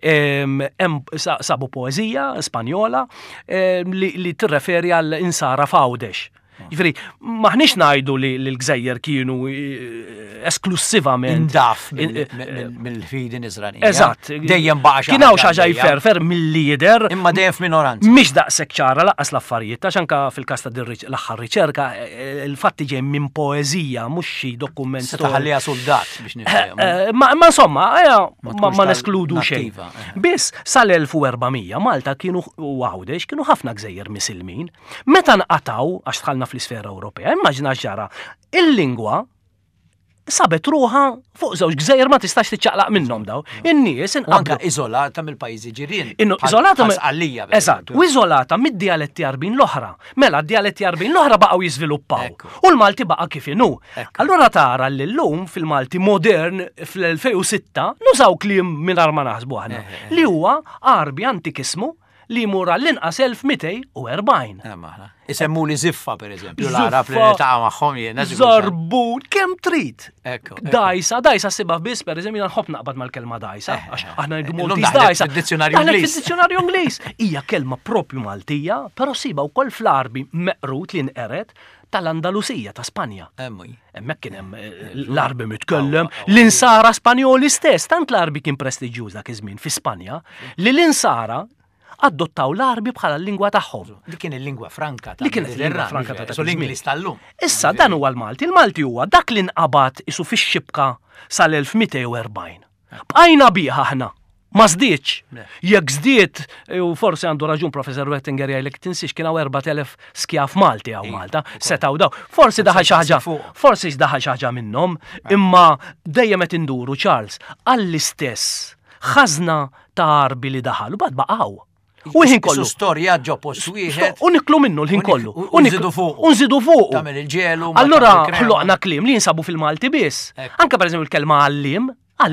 sabu poeżija Spanjola li tirreferi għal insara f'Għawdex. Ġifiri, maħniex ngħidu li l-Gżejjer kienu esklusivament indaf mill-ħfidi Nisranija. Eżatt. Dejjem baqa' kien hawn xi ħaġa jferfer mill-lider. Imma dejjem f'minoranza. Mhix daqshekk ċara laqqas l-affarijiet għax anke fil-każ ta' l-aħħar riċerka il-fatti ġej minn poeżija mhux xi dokument. Se taħallija soldat biex nifhem. Ma insomma, ma neskludu xejn. Biss sal-1400 Malta kienu u Għawdex kienu ħafna Gżejjer misilmin. Meta nqataw għax tħallna fl-isfera Ewropea, immaġina ġara, il-lingwa sabet ruħa fuq żewġ Gżejjer ma tistax tiċċaqlaq minnhom daw. In-nies anke iżolata mill-pajjiżi ġirien. Iżolata eżatt, u iżolata mid-dialetti Arbin l-oħra. Mela d-dialetti Arbin l-oħra baqgħu jiżviluppaw. U l-Malti baqa' kif inhu. Allura tara li llum fil-Malti modern fl-2006 nużaw kliem mingħajr ma naħsbu aħna li huwa Arbi antikismu li jmur għall-inqas 1240. Isemmu li ziffa, per eżempju, l-Arab li ta' magħhom jiena. Zarbun, kemm trid? Dajsa sibha biss, per eżempju, nħobb naqbad mal-kelma dajsa, għax aħna ngħidu Maltiż dajsa. Fid-dizzjonarju Ingliż. Hija kelma propju Maltija, però sibha wkoll fl-Arbi meqrut li nqeret tal-Andalusija ta' Spanja. Hemmhekk kien hemm l-Arbi mitkellem, l-insara Spanjoli stess, tant l-Arbi kien prestiġjuż dak iż-żmien fi Spanja, li l-insara adottaw l-Arbi bħala l-lingwa tagħhom. Li kien il-lingwa franka ta' l-Ingliż tal-lum. Issa dan huwa l-Malti. Il-Malti huwa dak li nqabad isu fix-xibka sal-1240. Bqajna biha aħna Ma żdietx. Jekk żdiet, u forsi għandu raġun Professor Wettinger jgħidlek tinsix kien hawn 4,000 skjaf Malti hawn Malta, setgħu daw. Forsi daħal xi ħaġa, forsi daħal xi ħaġa minnhom, imma dejjem qed induru Charles għall-istess ħażna ta' arbi li daħal u bad baqgħu. U ħin kollu. Storja ġo post wieħed. U niklu minnu l-ħin kollu. U nżidu fuq. U nżidu fuq. Tagħmel il-ġelu. Allura ħloqna kliem li jinsabu fil-Malti biss. Anke pereżempju il-kelma għallim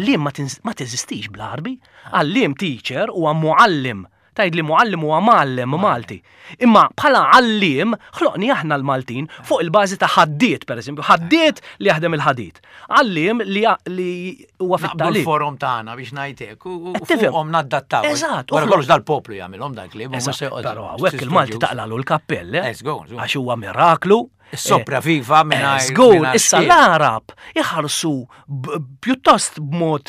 ma teżistix bl-Arbi. Għallim teacher huwa muallim. Tajd li muallim huwa mallem Malti. Imma bħala għallim ħloqni aħna l-Maltin fuq il-bażi ta' ħaddiet pereżempju, ħaddiet li jaħdem il-ħadit. Għallim li huwa fit-tagħlim. Il-forum tagħna biex ngħidlek u fuqhom naddattaw. Eżatt. Wara kollox dal-poplu jagħmilhom dak li Però hawnhekk il-Malti taqlalu l-kappelle għax huwa miraklu. Sopraviva minna. Żgur, issa l-Arab iħarsu pjuttost b'mod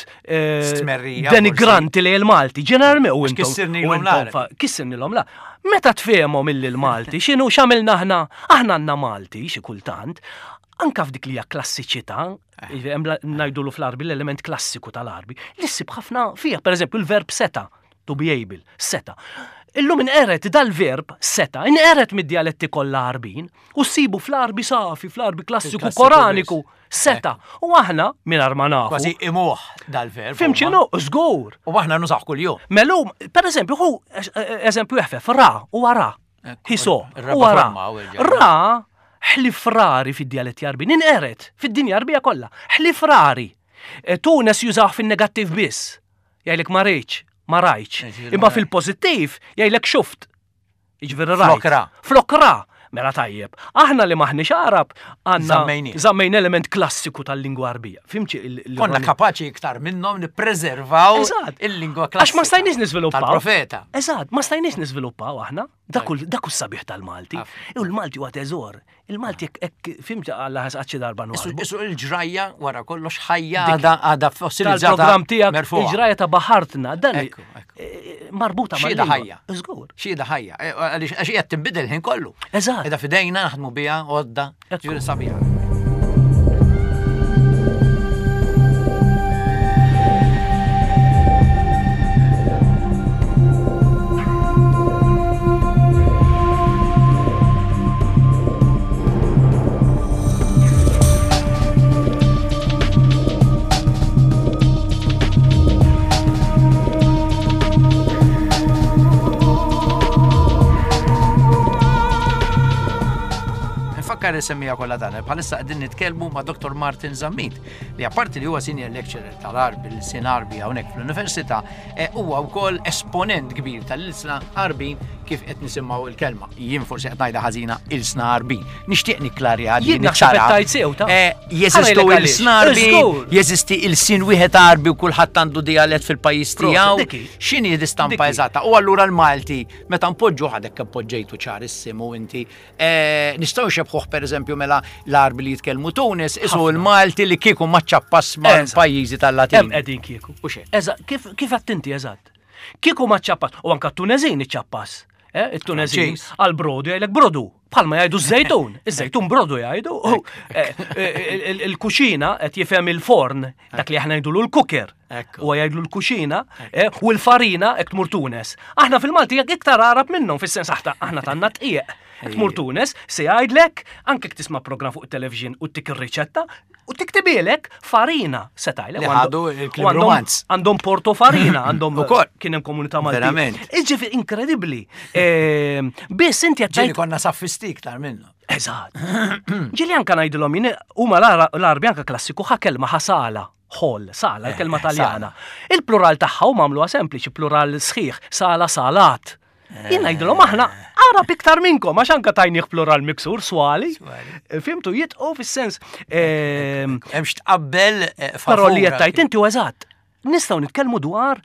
denigranti li l-Malti, ġeneralment kissirnilhom la. Meta tfehmhom il-Malti, x'inhu x'għamilna aħna għandna Malti xi kultant, anke f'dik li hija klassiċità, ngħidulu fl-Arbi l-element klassiku tal-Arbi, li ssib ħafna fiha, pereżempju il-verb seta, to be able, seta. Illum inqeret dal-verb seta, inqeret mid-dialetti kollha Arbin u ssibu fl-Arbi safi, fl-Arbi klassiku koraniku, seta. U aħna mingħajr ma nafu. Kważi imuh dal-verb. Fim x'inhu, żgur. U aħna nużaw kuljum. Mellum, pereżempju, hu eżempju eħfef, ra u wara. Hiso, u wara. Ra ħlif rari fid-dialetti Arbin, inqeret fid-dinja Arbija kollha. Ħlif rari. Tunes jużaw fin-negattiv biss. Jgħidlek ma rejtx. Ma rajċ. Imma fil-pozittiv jgħidlek xuft. Jiġifieri rajt. Flokra. Mela tajjeb. Aħna li maħniex Arab għandna żammejn element klassiku tal-lingwa Arbija. Fimċi konna kapaċi iktar minnhom nippreservaw il-lingwa klassika. Għax ma stajniex niżviluppaw. Tal-profeta. Eżatt, ma stajniex niżviluppaw aħna. Dak s-sabiħ tal-Malti. U l-Malti huwa teżor. Il-Malti fimċi Alla ħasqaċċi darba nwar. Isu il-ġrajja wara kollox ħajja għadha fossilizzata. Tal-programm tiegħek il-ġrajja ta' Baħartna dan marbuta ma' ħajja. Żgur. Xhieda ħajja. Għaliex qed tinbidel ħin kollu. Eżatt. Edha fidejna naħdmu biha għodda ġieli sabiħa. Fakkar isemmija kollha tagħna, bħalissa qegħdin nitkellmu ma' Dr. Martin Zammit li apparti li huwa senior lecturer tal-Arbi l-Sin Arbi hawnhekk fl-Università, huwa wkoll esponent kbir tal-ilsna Arbin kif qed nisimgħu l-kelma. Jien forsi qed ngħidha ħażina ilsna Arbin. Nixtieq nikklarja li niċċara. Jeżistu ilsna Arbin, jeżisti il-sin wieħed Arbi u kulħadd għandu dialett fil-pajjiż tiegħu. X'inhi l-istampa eżatta? U allura l-Malti meta npoġġu ħadek poġġejtu ċarissimu inti nistgħu xebħuh pereżempju mela l-Arbi li jitkellmu Tunis isu l-Malti li kieku ma ċappas mal-pajjiżi tal-Latin. Hemm qegħdin kieku. Eżatt, kif attinti eżatt. Kieku ma ċappas, u anke t-Tunezin iċċappas. Il-Tunezin għal-brodu jgħidlek brodu, bħalma jgħidu z-zejtun, iż-żejtun brodu jgħidu, il-kuxina qed jifhem il-forn, dak li aħna jgħidu l-kuker, u jgħidu l-kuxina, u l-farina hekk tmur Tunes. Aħna fil-Malti iktar Arab minnhom fis-sens aħna tanna tqiegħ. Tmur Tunes se jgħidlek anke tisma' programm fuq it-television u tik ir-riċetta u tiktibielek farina se tgħidlek. Ħadu il-klibromans. Għandhom Porto Farina, għandhom kien hemm komunità Malti. Iġifier inkredibbli. Biss inti qed ġieli konna saffisti iktar minnu. Eżatt. Ġieli anke ngħidilhom jien huma l-Arbi anke klassiku ħa kelma ħasala. Hol, sala, l-kelma Taljana. Il-plural tagħha huma għamluha sempliċi, plural sħiħ, sala salat. Jien ngħidilhom aħna Arab iktar minnkom għax anke tajnieh plural miksur swali. Fimtu jitqgħu fis-sens hemm x'tqabbel però li qed tajt inti eżatt. Nistgħu nitkellmu dwar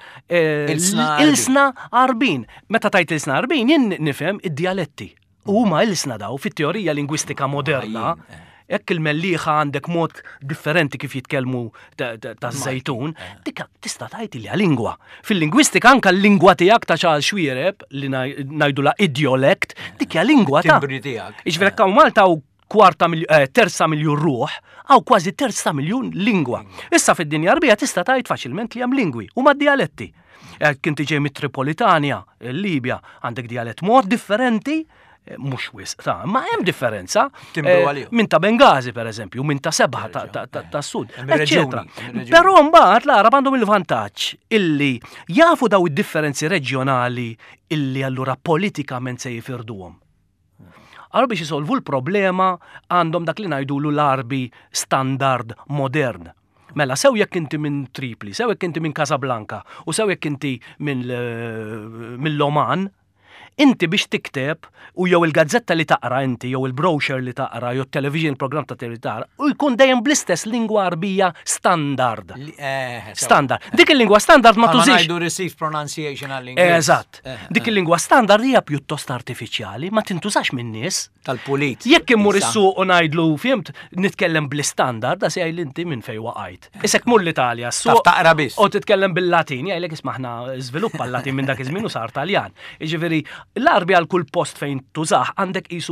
ilsna Arbin. Meta tajt ilsna Arbin jien nifhem id-dialetti. Huma ilsna daw fit-teorija lingwistika moderna. Ekk il-melliħa għandek mod differenti kif jitkellmu taż-żejtun, dik tista' tgħid li lingwa. Fil-lingwistika anke l-lingwa tiegħek ta' xi xwiereb li ngħidula idiolekt, dik hija lingwa ta' jiġifieri hekk Malta u terza miljun ruħ, għaw kważi terza miljun lingwa. Issa fid-dinja Arbija tista' tgħid faċilment li hemm lingwi huma d-dialetti. Kinti ġej mit-Tripolitania, il-Libja, għandek dialett mod differenti, mux wisq, ma hemm differenza minn ta' Bengazi per eżempju, minn ta' Sebħa ta' Sud, eccetera. Però mbagħad l-Arab għandhom il-vantaġġ illi jafu daw id-differenzi reġjonali illi allura politikament se jifirduhom. Allora biex isolvu l-problema għandhom dak li ngħidulu l-Arbi standard modern. Mela, sew jekk inti minn Tripli, sew jekk inti minn Casablanca u sew jekk inti minn Loman, inti biex tikteb u jew il-gazzetta li taqra inti, jew il-brochure li taqra, jew il-television program ta' li taqra, u jkun dejjem bl-istess lingwa arbija standard. Standard. Dik il-lingwa standard ma tużix. Ngħidu received pronunciation għall-Ingliż. Eżatt. Dik il-lingwa standard hija pjuttost artifiċjali, ma tintużax min-nies. Tal-pulit. Jekk immur issuq u ngħidlu fimt nitkellem bl-istandard, da se jgħid inti minn fejn waqajt. Isek mur l-Italja, suq taqra biss. U titkellem bil-Latin, jgħidlek ismaħna żviluppa l-Latin minn dak iż-żmien u sar Taljan. Jiġifieri l-arbi għal kull post fejn tużaħ għandek isu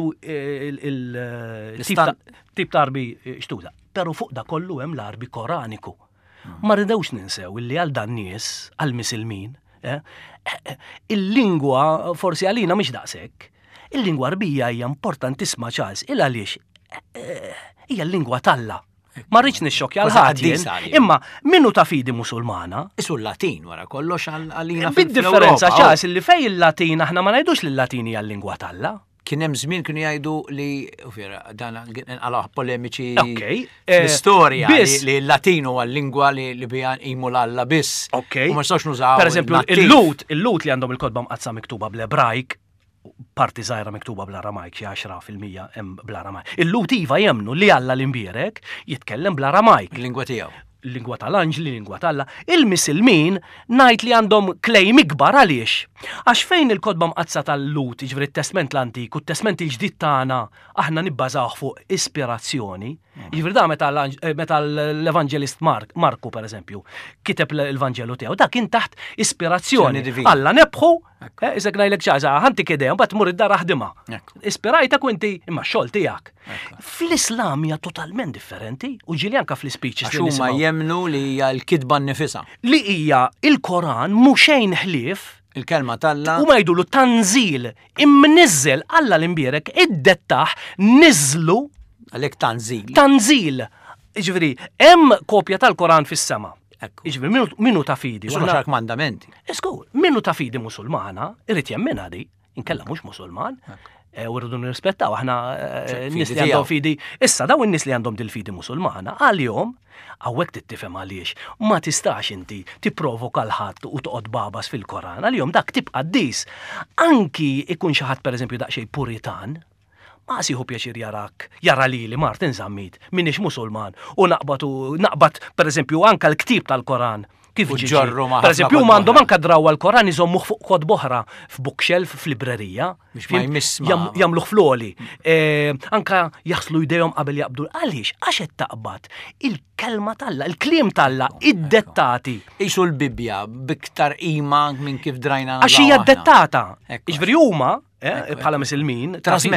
il-tip ta' arbi xtuża. Però fuq da kollu hemm l-arbi koraniku. Ma ridewx ninsew illi għal dan nies, għal misilmin, il-lingwa forsi għalina mhix daqshekk. Il-lingwa arbija hija importantissima Charles, il għaliex hija l-lingwa talla. Ma rridx nixxokja l-ħadd imma minnu ta' fidi Musulmana. Isu l-Latin wara kollox għalina bid-differenza ċas li fej il-Latin aħna ma ngħidux li l-Latin hija l-lingwa talla. Kien hemm żmien kienu jgħidu li dan inqalgħu polemiċi l-istorja li l-Latin huwa l-lingwa li bija imu l-Alla biss. U ma nistgħux nużaw. Pereżempju il-lut li għandhom il-kodba mqazza miktuba bl-Ebrajk, parti żgħira miktuba bl-Aramajk, xi 10% hemm bl-Aramajk. Il-lut iva jemnu li Alla l-imbierek jitkellem bl-Aramajk. Il-lingwa tiegħu. Il-lingwa tal-Anġli, lingwa tal-Alla. Il-Misilmin ngħid li għandhom klejm ikbar għaliex. Għax fejn il-kodba mqazza tal-lut, jiġifieri it-Testament l-Antik u t-Testament il-ġdid tagħna aħna nibbażawh fuq ispirazzjoni. Jiġifieri da meta l-Evanġelist Marku pereżempju kiteb l-Evanġelu tiegħu, dak kien taħt ispirazzjoni. Alla nebħu, isek ngħidlek xi ħanti kidejha mbagħad tmur id-dar aħdimha. Ispirajtek u inti imma x-xogħol tiegħek. Fl-Islam hija totalment differenti u ġieli anke fl-speeches li huma jemnu li hija l-kidba nnifisha. Li hija il-Koran mhux xejn ħlief il-kelma talla. U ma jdulu tanżil, imnizzel Alla l-imbierek id-dettaħ niżlu. Għalek tanżil. Tanżil. Iġveri, hemm kopja tal-Koran fis-sema. Iġveri, minu ta' fidi. Xu xark mandamenti. Iskur, minu ta' fidi musulmana, irrit jemmina di, inkella mux musulman, u rridu nirrispettaw, aħna nis li għandhom fidi. Issa, daw in-nis li għandhom dil-fidi musulmana, għal-jom, għawek tittifem għaliex, ma tistax inti tipprovoka l-ħadd u toqgħod babas fil-Koran, għal-jom dak tibqa' dis. Anki ikun xi ħadd pereżempju daqsxejn Puritan, ma siħu pjaċir jara li Martin Zammit, minix musulman, u naqbat pereżempju anka l-ktib tal-Koran. Kif ġorru ma' per eżempju m'għandhom anke drawwa l-Koran iżommuh fuq kod boħra f'bookshelf f'librerija jagħmluh floli. Anke jaħslu jdejhom qabel jaqbdu għaliex għax qed taqbad il-kelma Talla, il-kliem Talla, id-dettati. Isu l-Bibja biktar qima minn kif drajna. Għax hija dettata. Jiġifieri huma bħala misilmin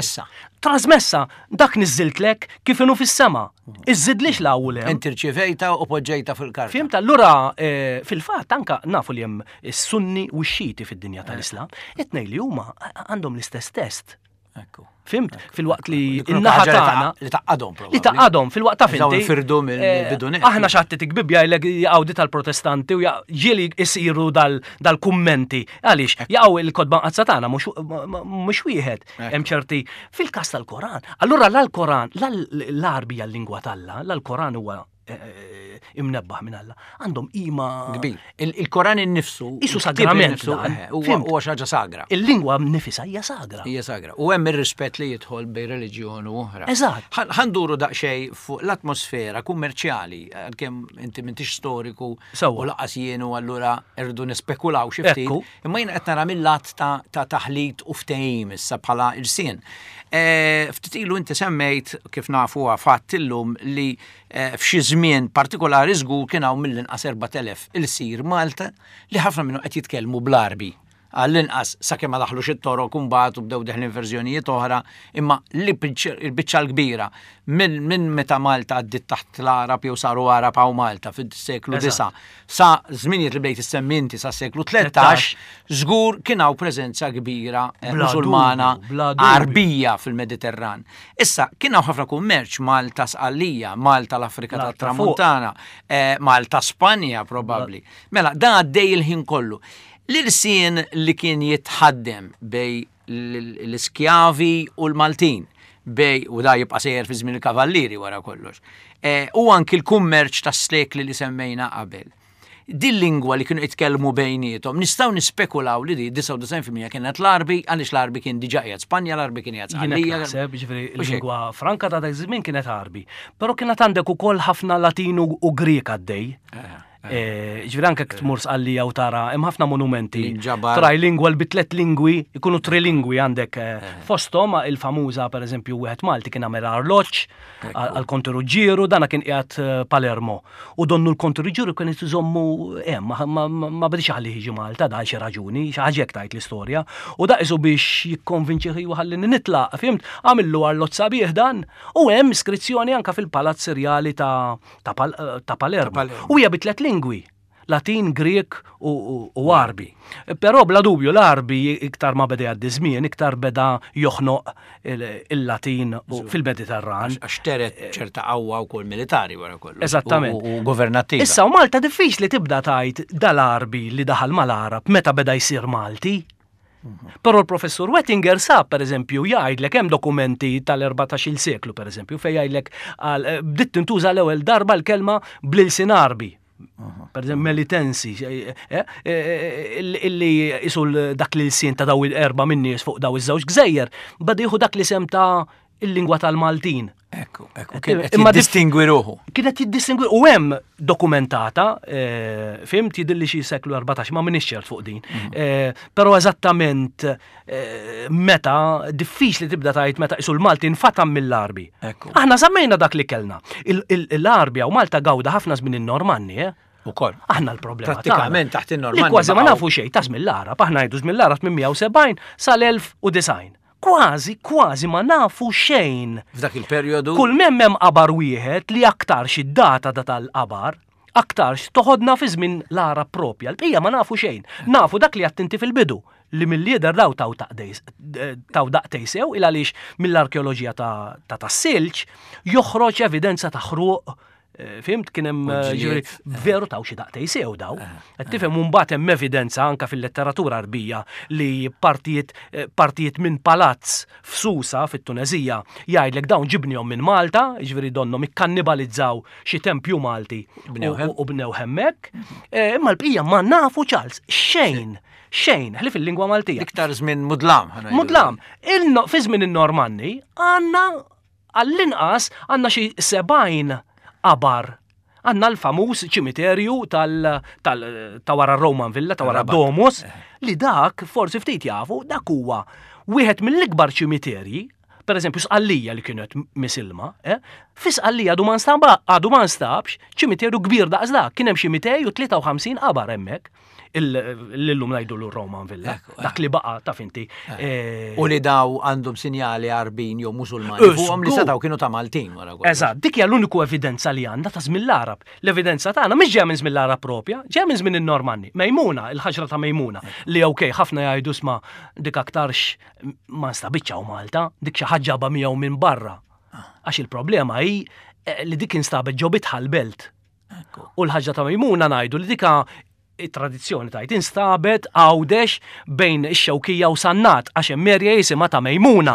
trasmessa dak niżiltlek kif inhu fis-sema. Iżidlix l-awwel hemm. Inti rċevejta u poġġejta fil-karta. Fimt allura fil-fatt anke nafu li hemm is-Sunni u x-Xiti fid-dinja tal-Islam, it-tnejn li huma għandhom l-istess test. Fimt fil-waqt li n-naħa tagħna li taqqadhom li taqqadhom fil-waqt ta' finti. Firdu mill-bidunet. Aħna xatti tikbibja jgħawdi tal-protestanti u ġieli jsiru dal-kummenti. Għaliex jgħaw il-kodba qazza tagħna mhux wieħed hemm ċerti fil-każ tal-Koran. Allura l-Koran l-Arbija l-lingwa Talla, l-Koran huwa imnebbaħ minn Alla. Għandhom qima kbir. Il-Koran innifsu isu sagrament huwa xi ħaġa sagra. Il-lingwa nnifisha hija sagra. Hija sagra. U hemm ir-rispett li jidħol bejn reliġjon u oħra. Eżatt. Ħanduru daqsxejn fuq l-atmosfera kummerċjali għalkemm inti m'intix storiku u laqas jienu allura rridu nispekulaw xi ftit. Imma jien qed nara mill-lat ta' taħlit u ftehim issa bħala irsien. Ftit ilu inti semmejt kif nafu fatt illum li f'xi żmien partikolari żgur kien hawn mill-inqas 4,000 il-sir Malta li ħafna minnu qed jitkellmu bl-Arbi. għall-inqas sakemm ma daħlux it-torok imbagħad u bdew deħlin verżjonijiet oħra, imma il-biċċa l-kbira minn meta Malta għaddit taħt l-Arab jew saru Arab hawn Malta fis-seklu 9 sa żminijiet li bdejt issemminti sa seklu 13 żgur kien hawn preżenza kbira Musulmana Arbija fil-Mediterran. Issa kien hawn ħafna kummerċ Malta Sqallija, Malta l-Afrika tat-Tramuntana, Malta Spanja probabbli. Mela dan għaddej il-ħin kollu. L-irsien li kien jitħaddem bej l-iskjavi u l-Maltin, bej u da jibqa' sejjer fi żmien il-kavallieri wara kollox. U anki l-kummerċ tas-sekli li semmejna qabel. Din lingwa li kienu jitkellmu bejnietom, nistgħu nispekulaw li di 99% kienet l-Arbi, għaliex l-Arbi kien diġà qiegħed Spanja, l-Arbi kien qiegħed Sqallija. Ġifieri l-lingwa franka ta' dak iż-żmien kienet Arbi, però kienet għandek ukoll ħafna Latin u Grieg għaddej. Ġifieri anke tmur Sqallija u tara hemm ħafna monumenti trilingual bi 3 lingwi, ikunu trilingwi għandek fosthom il-famuża pereżempju wieħed Malti kien għamel arloġġ għal Konteruġġieru, dana kien qiegħed Palermo. U donnu l-Konteruġġieru kien iżommu ma bedix ħalli jiġi Malta da xi raġuni, xi ħaġa tajt l-istorja, u daqisu biex jikkonvinċi ħalli nitlaq, fimt, għamillu arloġġ sabiħ dan, u hemm iskrizzjoni anke fil-Palazz Serjali ta' Palermo. U hija bi 3 lingwi, Latin, Grieg u Arbi. Però bla dubju l-Arbi iktar ma beda jgħaddi żmien, iktar beda joħnoq il-Latin fil-Mediterran. Għax teret ċerta qawwa wkoll militari wara kollu. Eżattament. U governattiva. Issa u Malta diffiċli tibda tgħid dal-Arbi li daħal mal-Arab meta beda jsir Malti. Però l-professur Wettinger sab, per eżempju, jgħidlek hemm dokumenti tal-14 seklu, per eżempju, fejn jgħidlek bdiet tintuża l-ewwel darba l-kelma bl-ilsien Arbi. Per eżempju, Melitensi, illi jisul dak l-ilsien ta' daw il-4 min-nies fuq daw iż-żewġ gżejjer, bada jieħu dak li sem ta' il-lingwa tal-Maltin. Ekku, kienet jiddistingwi ruħu. Kienet jiddistingwi, u hemm dokumentata, fimt jidilli xi seklu 14, ma minix ċert fuq din. Però eżattament meta diffiċli tibda tgħid meta isu l-Maltin fatam mill-Arbi. Aħna żammejna dak li kellna. L-Arbja u Malta gawda ħafna żmien in-Normanni, ukoll. Aħna l-problema. Prattikament taħt in-Normanni. Kważi ma nafu xejn ta' mill-Arab, aħna ngħidu mill-Arab minn 170 sal-1090. Kważi ma nafu xejn. F'dak il-perjodu. Kull hemm qabar wieħed li aktarx id-data tal-qabar, aktarx toħodna fi żmien l-Arab propja. L-bqija ma nafu xejn. Nafu dak li attinti fil-bidu li mill-lieder daw taw daqtej sew il għaliex mill-arkeoloġija ta' tas-silġ joħroġ evidenza ta' ħruq. Fimt kien hemm ġifieri veru taw xi daqtej sew daw. Qed tifhem mbagħad hemm evidenza anke fil-letteratura Arbija li partijiet minn palazz f'Susa fit-Tunezija jgħidlek dawn ġibnihom minn Malta, ġifieri donhom ikkannibalizzaw xi tempju Malti u bnew hemmhekk. Imma l-bqija ma nafu ċals xejn. Ħlif il-lingwa Maltija. Iktar żmien mudlam. Mudlam. Fi żmien in-Normanni għandna għall-inqas għandna xi 70 qabar. Għanna l-famuż ċimiterju ta' wara Roman Villa, ta' wara Domus, li dak, forsi ftit jafu, dak huwa wieħed mill-ikbar ċimiterji, per eżempju Sqallija li kienet misilma, fi Sqallija għadu ma nstabx ċimiterju kbir daqs dak, kien hemm ċimiterju 53 qabar hemmhekk. L-lum najdu l-Roman Villa, dak li baqa ta' finti. U li daw għandhom sinjali Arbin jew Musulmani fuqhom li setaw kienu ta' Maltin wara kollox. Eżatt, dik hija l-uniku evidenza li għandha ta' żmien l-Arab. L-evidenza tagħna mhix ġejja minn żmien l-Arab propja, ġejja minn żmien in-Normanni. Mejmuna, il-ħaġra ta' Mejmuna, li okej ħafna jgħidu sma' dik aktarx ma nstabitx Malta, dik xi ħaġa ġaba miegħu minn barra. Għax il-problema hi li dik instabet ġobitha l-belt. U l-ħaġa ta' Mejmuna ngħidu li dika it-tradizzjoni tajt instabet għawdex bejn ix-Xewkija u Sannat għax hemm merja jisimha ta' Mejmuna.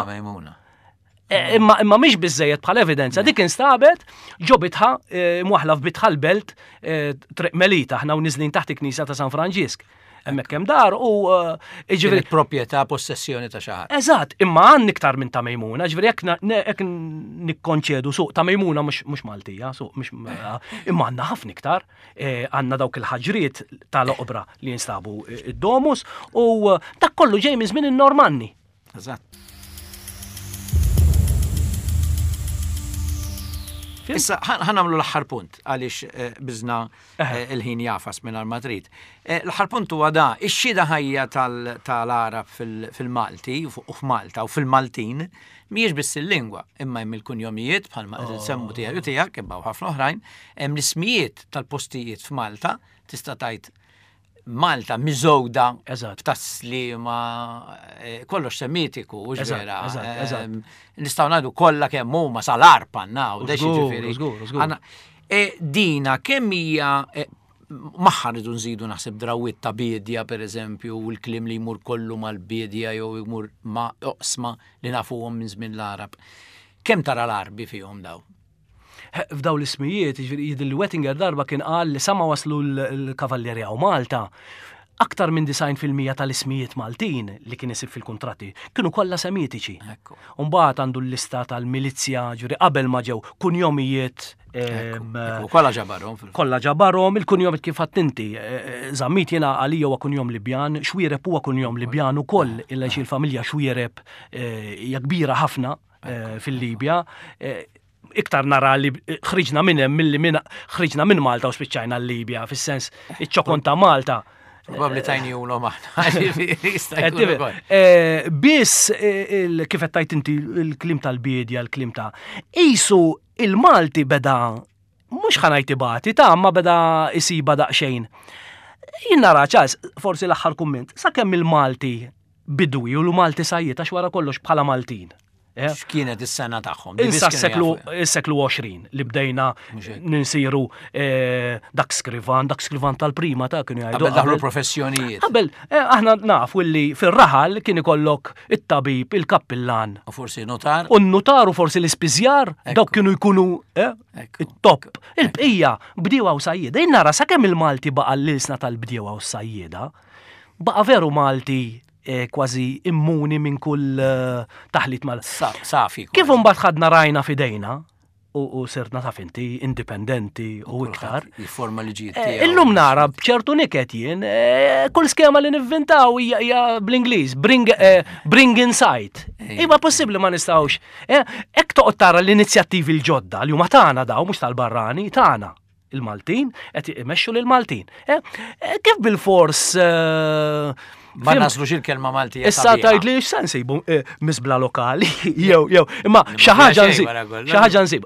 Imma mhix biżejjed bħal evidenza, dik instabet ġobitha mwaħla f'bitħa l-belt Triq Melita, aħna niżlin taħt il-Knisja ta' San Franġisk. Hemmhekk hemm dar u ġifieri proprjetà possessjoni ta' xi ħadd. Eżatt, imma għand iktar minn ta' Mejmuna, ġifieri hekk nikkonċedu suq ta' Mejmuna mhux Maltija, suq mhux imma għandna ħafna iktar. Għandna dawk il-ħaġriet tal-oqbra li jinstabu id-Domus u dak kollu ġej minn żmien in-Normanni. Eżatt. Issa, ħanamlu l-aħħar punt, għaliex bizna il-ħin jafas minn Madrid. L-aħħar punt huwa da, ix-xhieda ħajja tal-Arab fil-Malti, u f'Malta, u fil-Maltin, mhijiex biss il-lingwa, imma hemm il-kunjomijiet bħalma qed semmu tiegħi u tiegħek, imma ħafna oħrajn, hemm l-ismijiet tal-postijiet f'Malta, tista' tgħid Malta miżowda b'taslima kollox semitiku u ġvera. Nistgħu ngħidu kollha kemm huma sal-arpa naw, ġifieri. Dina kemm hija maħħa rridu nżidu naħseb drawiet ta' biedja pereżempju u l-kliem li jmur kollu mal-biedja jew jmur ma' oqsma li nafuhom minn żmien l-Arab. Kemm tara l-Arbi fihom daw? F'daw l-ismijiet, jidil Wettinger darba kien qal li sama waslu l-kavallerja u Malta, aktar minn 90% tal-ismijiet Maltin li kien isib fil-kontratti kienu kollha semitiċi. Mbagħad għandu l-lista tal-milizja ġuri qabel ma ġew kunjomijiet kollha ġabarhom. Kollha ġabarhom il-kunjomiet kif inti. Żammit jiena għalija huwa kunjom Libjan, Xwiereb huwa kunjom Libjan ukoll illa xi l-familja Xwiereb hija kbira ħafna fil-Libja. Iktar nara li ħriġna minn hemm milli ħriġna minn Malta u spiċċajna l-Libja, fis-sens iċ-ċokon ta' Malta. Probabbli tajniulhom aħna. Biss kif qed tajt inti l-klim tal-biedja, l-klim ta' qisu il-Malti beda mhux ħanajt ibati ta' ma beda isiba daqsxejn. Jien nara ċas, forsi l-aħħar kumment, sakemm il-Malti bidwi u l-Malti sajjiet għax wara kollox bħala Maltin. X'kienet is-sena tagħhom? Issa s-seklu 20 li bdejna ninsiru dak skrivan tal-prima ta' kienu jgħidu. Qabel daħlu professjonijiet. Qabel aħna nafu li fir-raħal kien ikollok it-tabib, il-kappillan. U forsi notar. U n-notar u forsi l-ispiżjar, dawk kienu jkunu it-top. Il-bqija bdiewa u sajjieda. Jien nara sakemm il-Malti baqa' l-ilsna tal-bdiewa u sajjieda, baqa' veru Malti kważi immuni minn kull taħlit mal safi. Kif imbagħad ħadna rajna fidejna u sirna taf inti indipendenti u iktar. Jiforma liġijiet tiegħu. Illum nara b'ċertu niket jien kull skema li nivvintaw hija bl-Ingliż bring insight. Iba possibbli ma nistgħux. Hekk toqgħod tara l-inizjattivi l-ġodda li huma tagħna daw mhux tal-barrani tagħna. Il-Maltin qed imexxu lil-Maltin. Kif bil-fors ma naslux il-kelma Malti. Issa tgħid li x'se nsibu misbla lokali jew imma xi ħaġa nsib.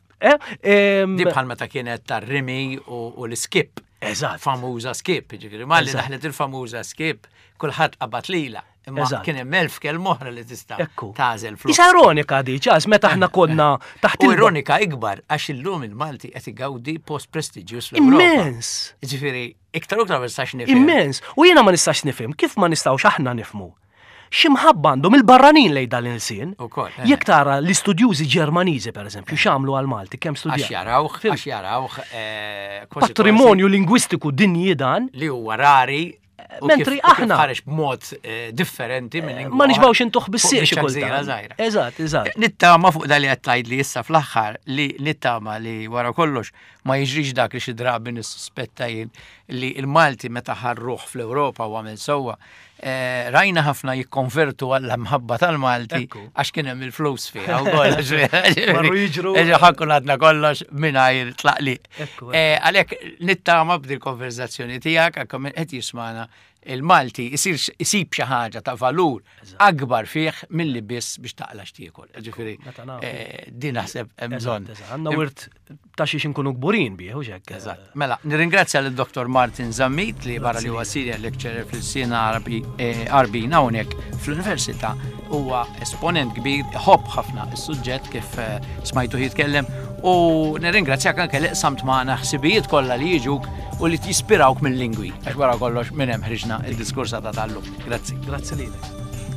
Di bħal meta kienet tar-rimi u l-skip. Eżatt. Famuża skip, ġifieri malli daħlet il-famuża skip, kulħadd qabad lila. Imma kien hemm elf kelma oħra li tista' tażel flus. Isa ironika di, ċas meta aħna konna taħt ironika ikbar għax illum il-Malti qed igawdi post prestigious fl-Ewropa. Immens. Ġifieri iktar ma nistax nifhem. Immens. U jiena ma nistax nifhem kif ma nistgħux aħna nifhmu. X'imħabba għandhom il-barranin lejn dan il-sien. Jekk tara l-istudjużi Ġermaniżi pereżempju x'għamlu għal Malti kemm studjaw. Għax jarawh patrimonju lingwistiku dinji dan li huwa rari. Mentri aħna ħareġ b'mod differenti minn ma nixbawx intuħ bis-sieq xi kultant. Eżatt. Nittama fuq dali qed tgħid li issa fl-aħħar li nittama li wara kollox ma jiġrix dak li xi drabi nissuspetta jien li l-Malti meta ħarruh fl-Ewropa u għamel sewwa rajna ħafna jikkonvertu għall mħabba tal-Malti għax kien hemm il-flus fiha wkoll. Marru jiġru. Ħakkun għadna kollox mingħajr tlaqliq. Għalhekk nittama b'dil konverzazzjoni tiegħek għalkemm qed jismana il-Malti isib xi ħaġa ta' valur akbar fih milli biss biex taqla x'tiekol. Ġifieri din naħseb hemm bżonn. Għandna wirt ta' xi nkunu kburin bih u hekk. Eżatt. Mela, nirringrazzja lid-Dr. Martin Zammit li barra li huwa senior lecturer fil-Sina Arbina hawnhekk fl-Università huwa esponent kbir, ħobb ħafna is-suġġett kif smajtu jitkellem u nirringrazzjak anke li qsamt magħna ħsibijiet kollha li jiġuk u li tispirawk mill-lingwi. Għax wara kollox minn hemm ħriġna il-diskorsa ta' tal-lum. Grazzi. Grazzi lilek.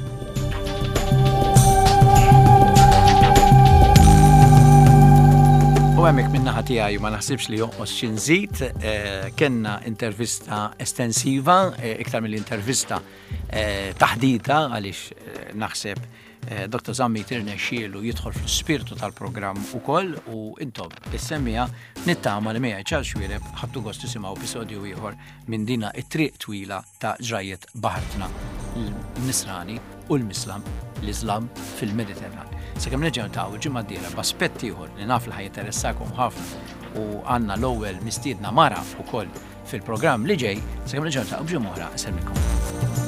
U hemmhekk min-naħa tiegħi ma naħsibx li jonqos xi nżid, kellna intervista estensiva, iktar mill-intervista taħdita għaliex naħseb Dr. Zammit irnexxielu jidħol fl-spirtu tal-programm ukoll u intom issemmija nittama li miegħi Charles Xwiereb ħadtu gost tisimgħu episodju ieħor minn dina it-triq twila ta' ġrajiet baħartna nisrani u l-Islam fil-Mediterran. Sakemm neġgħu ntaw ġimgħa d-dieħla b'aspett ieħor li naf li ħajinteressakom ħafna u għandna l-ewwel mistiedna mara wkoll fil-programm li ġej, sakemm neġgħu ntaw b'ġimgħa oħra, isemmilkom.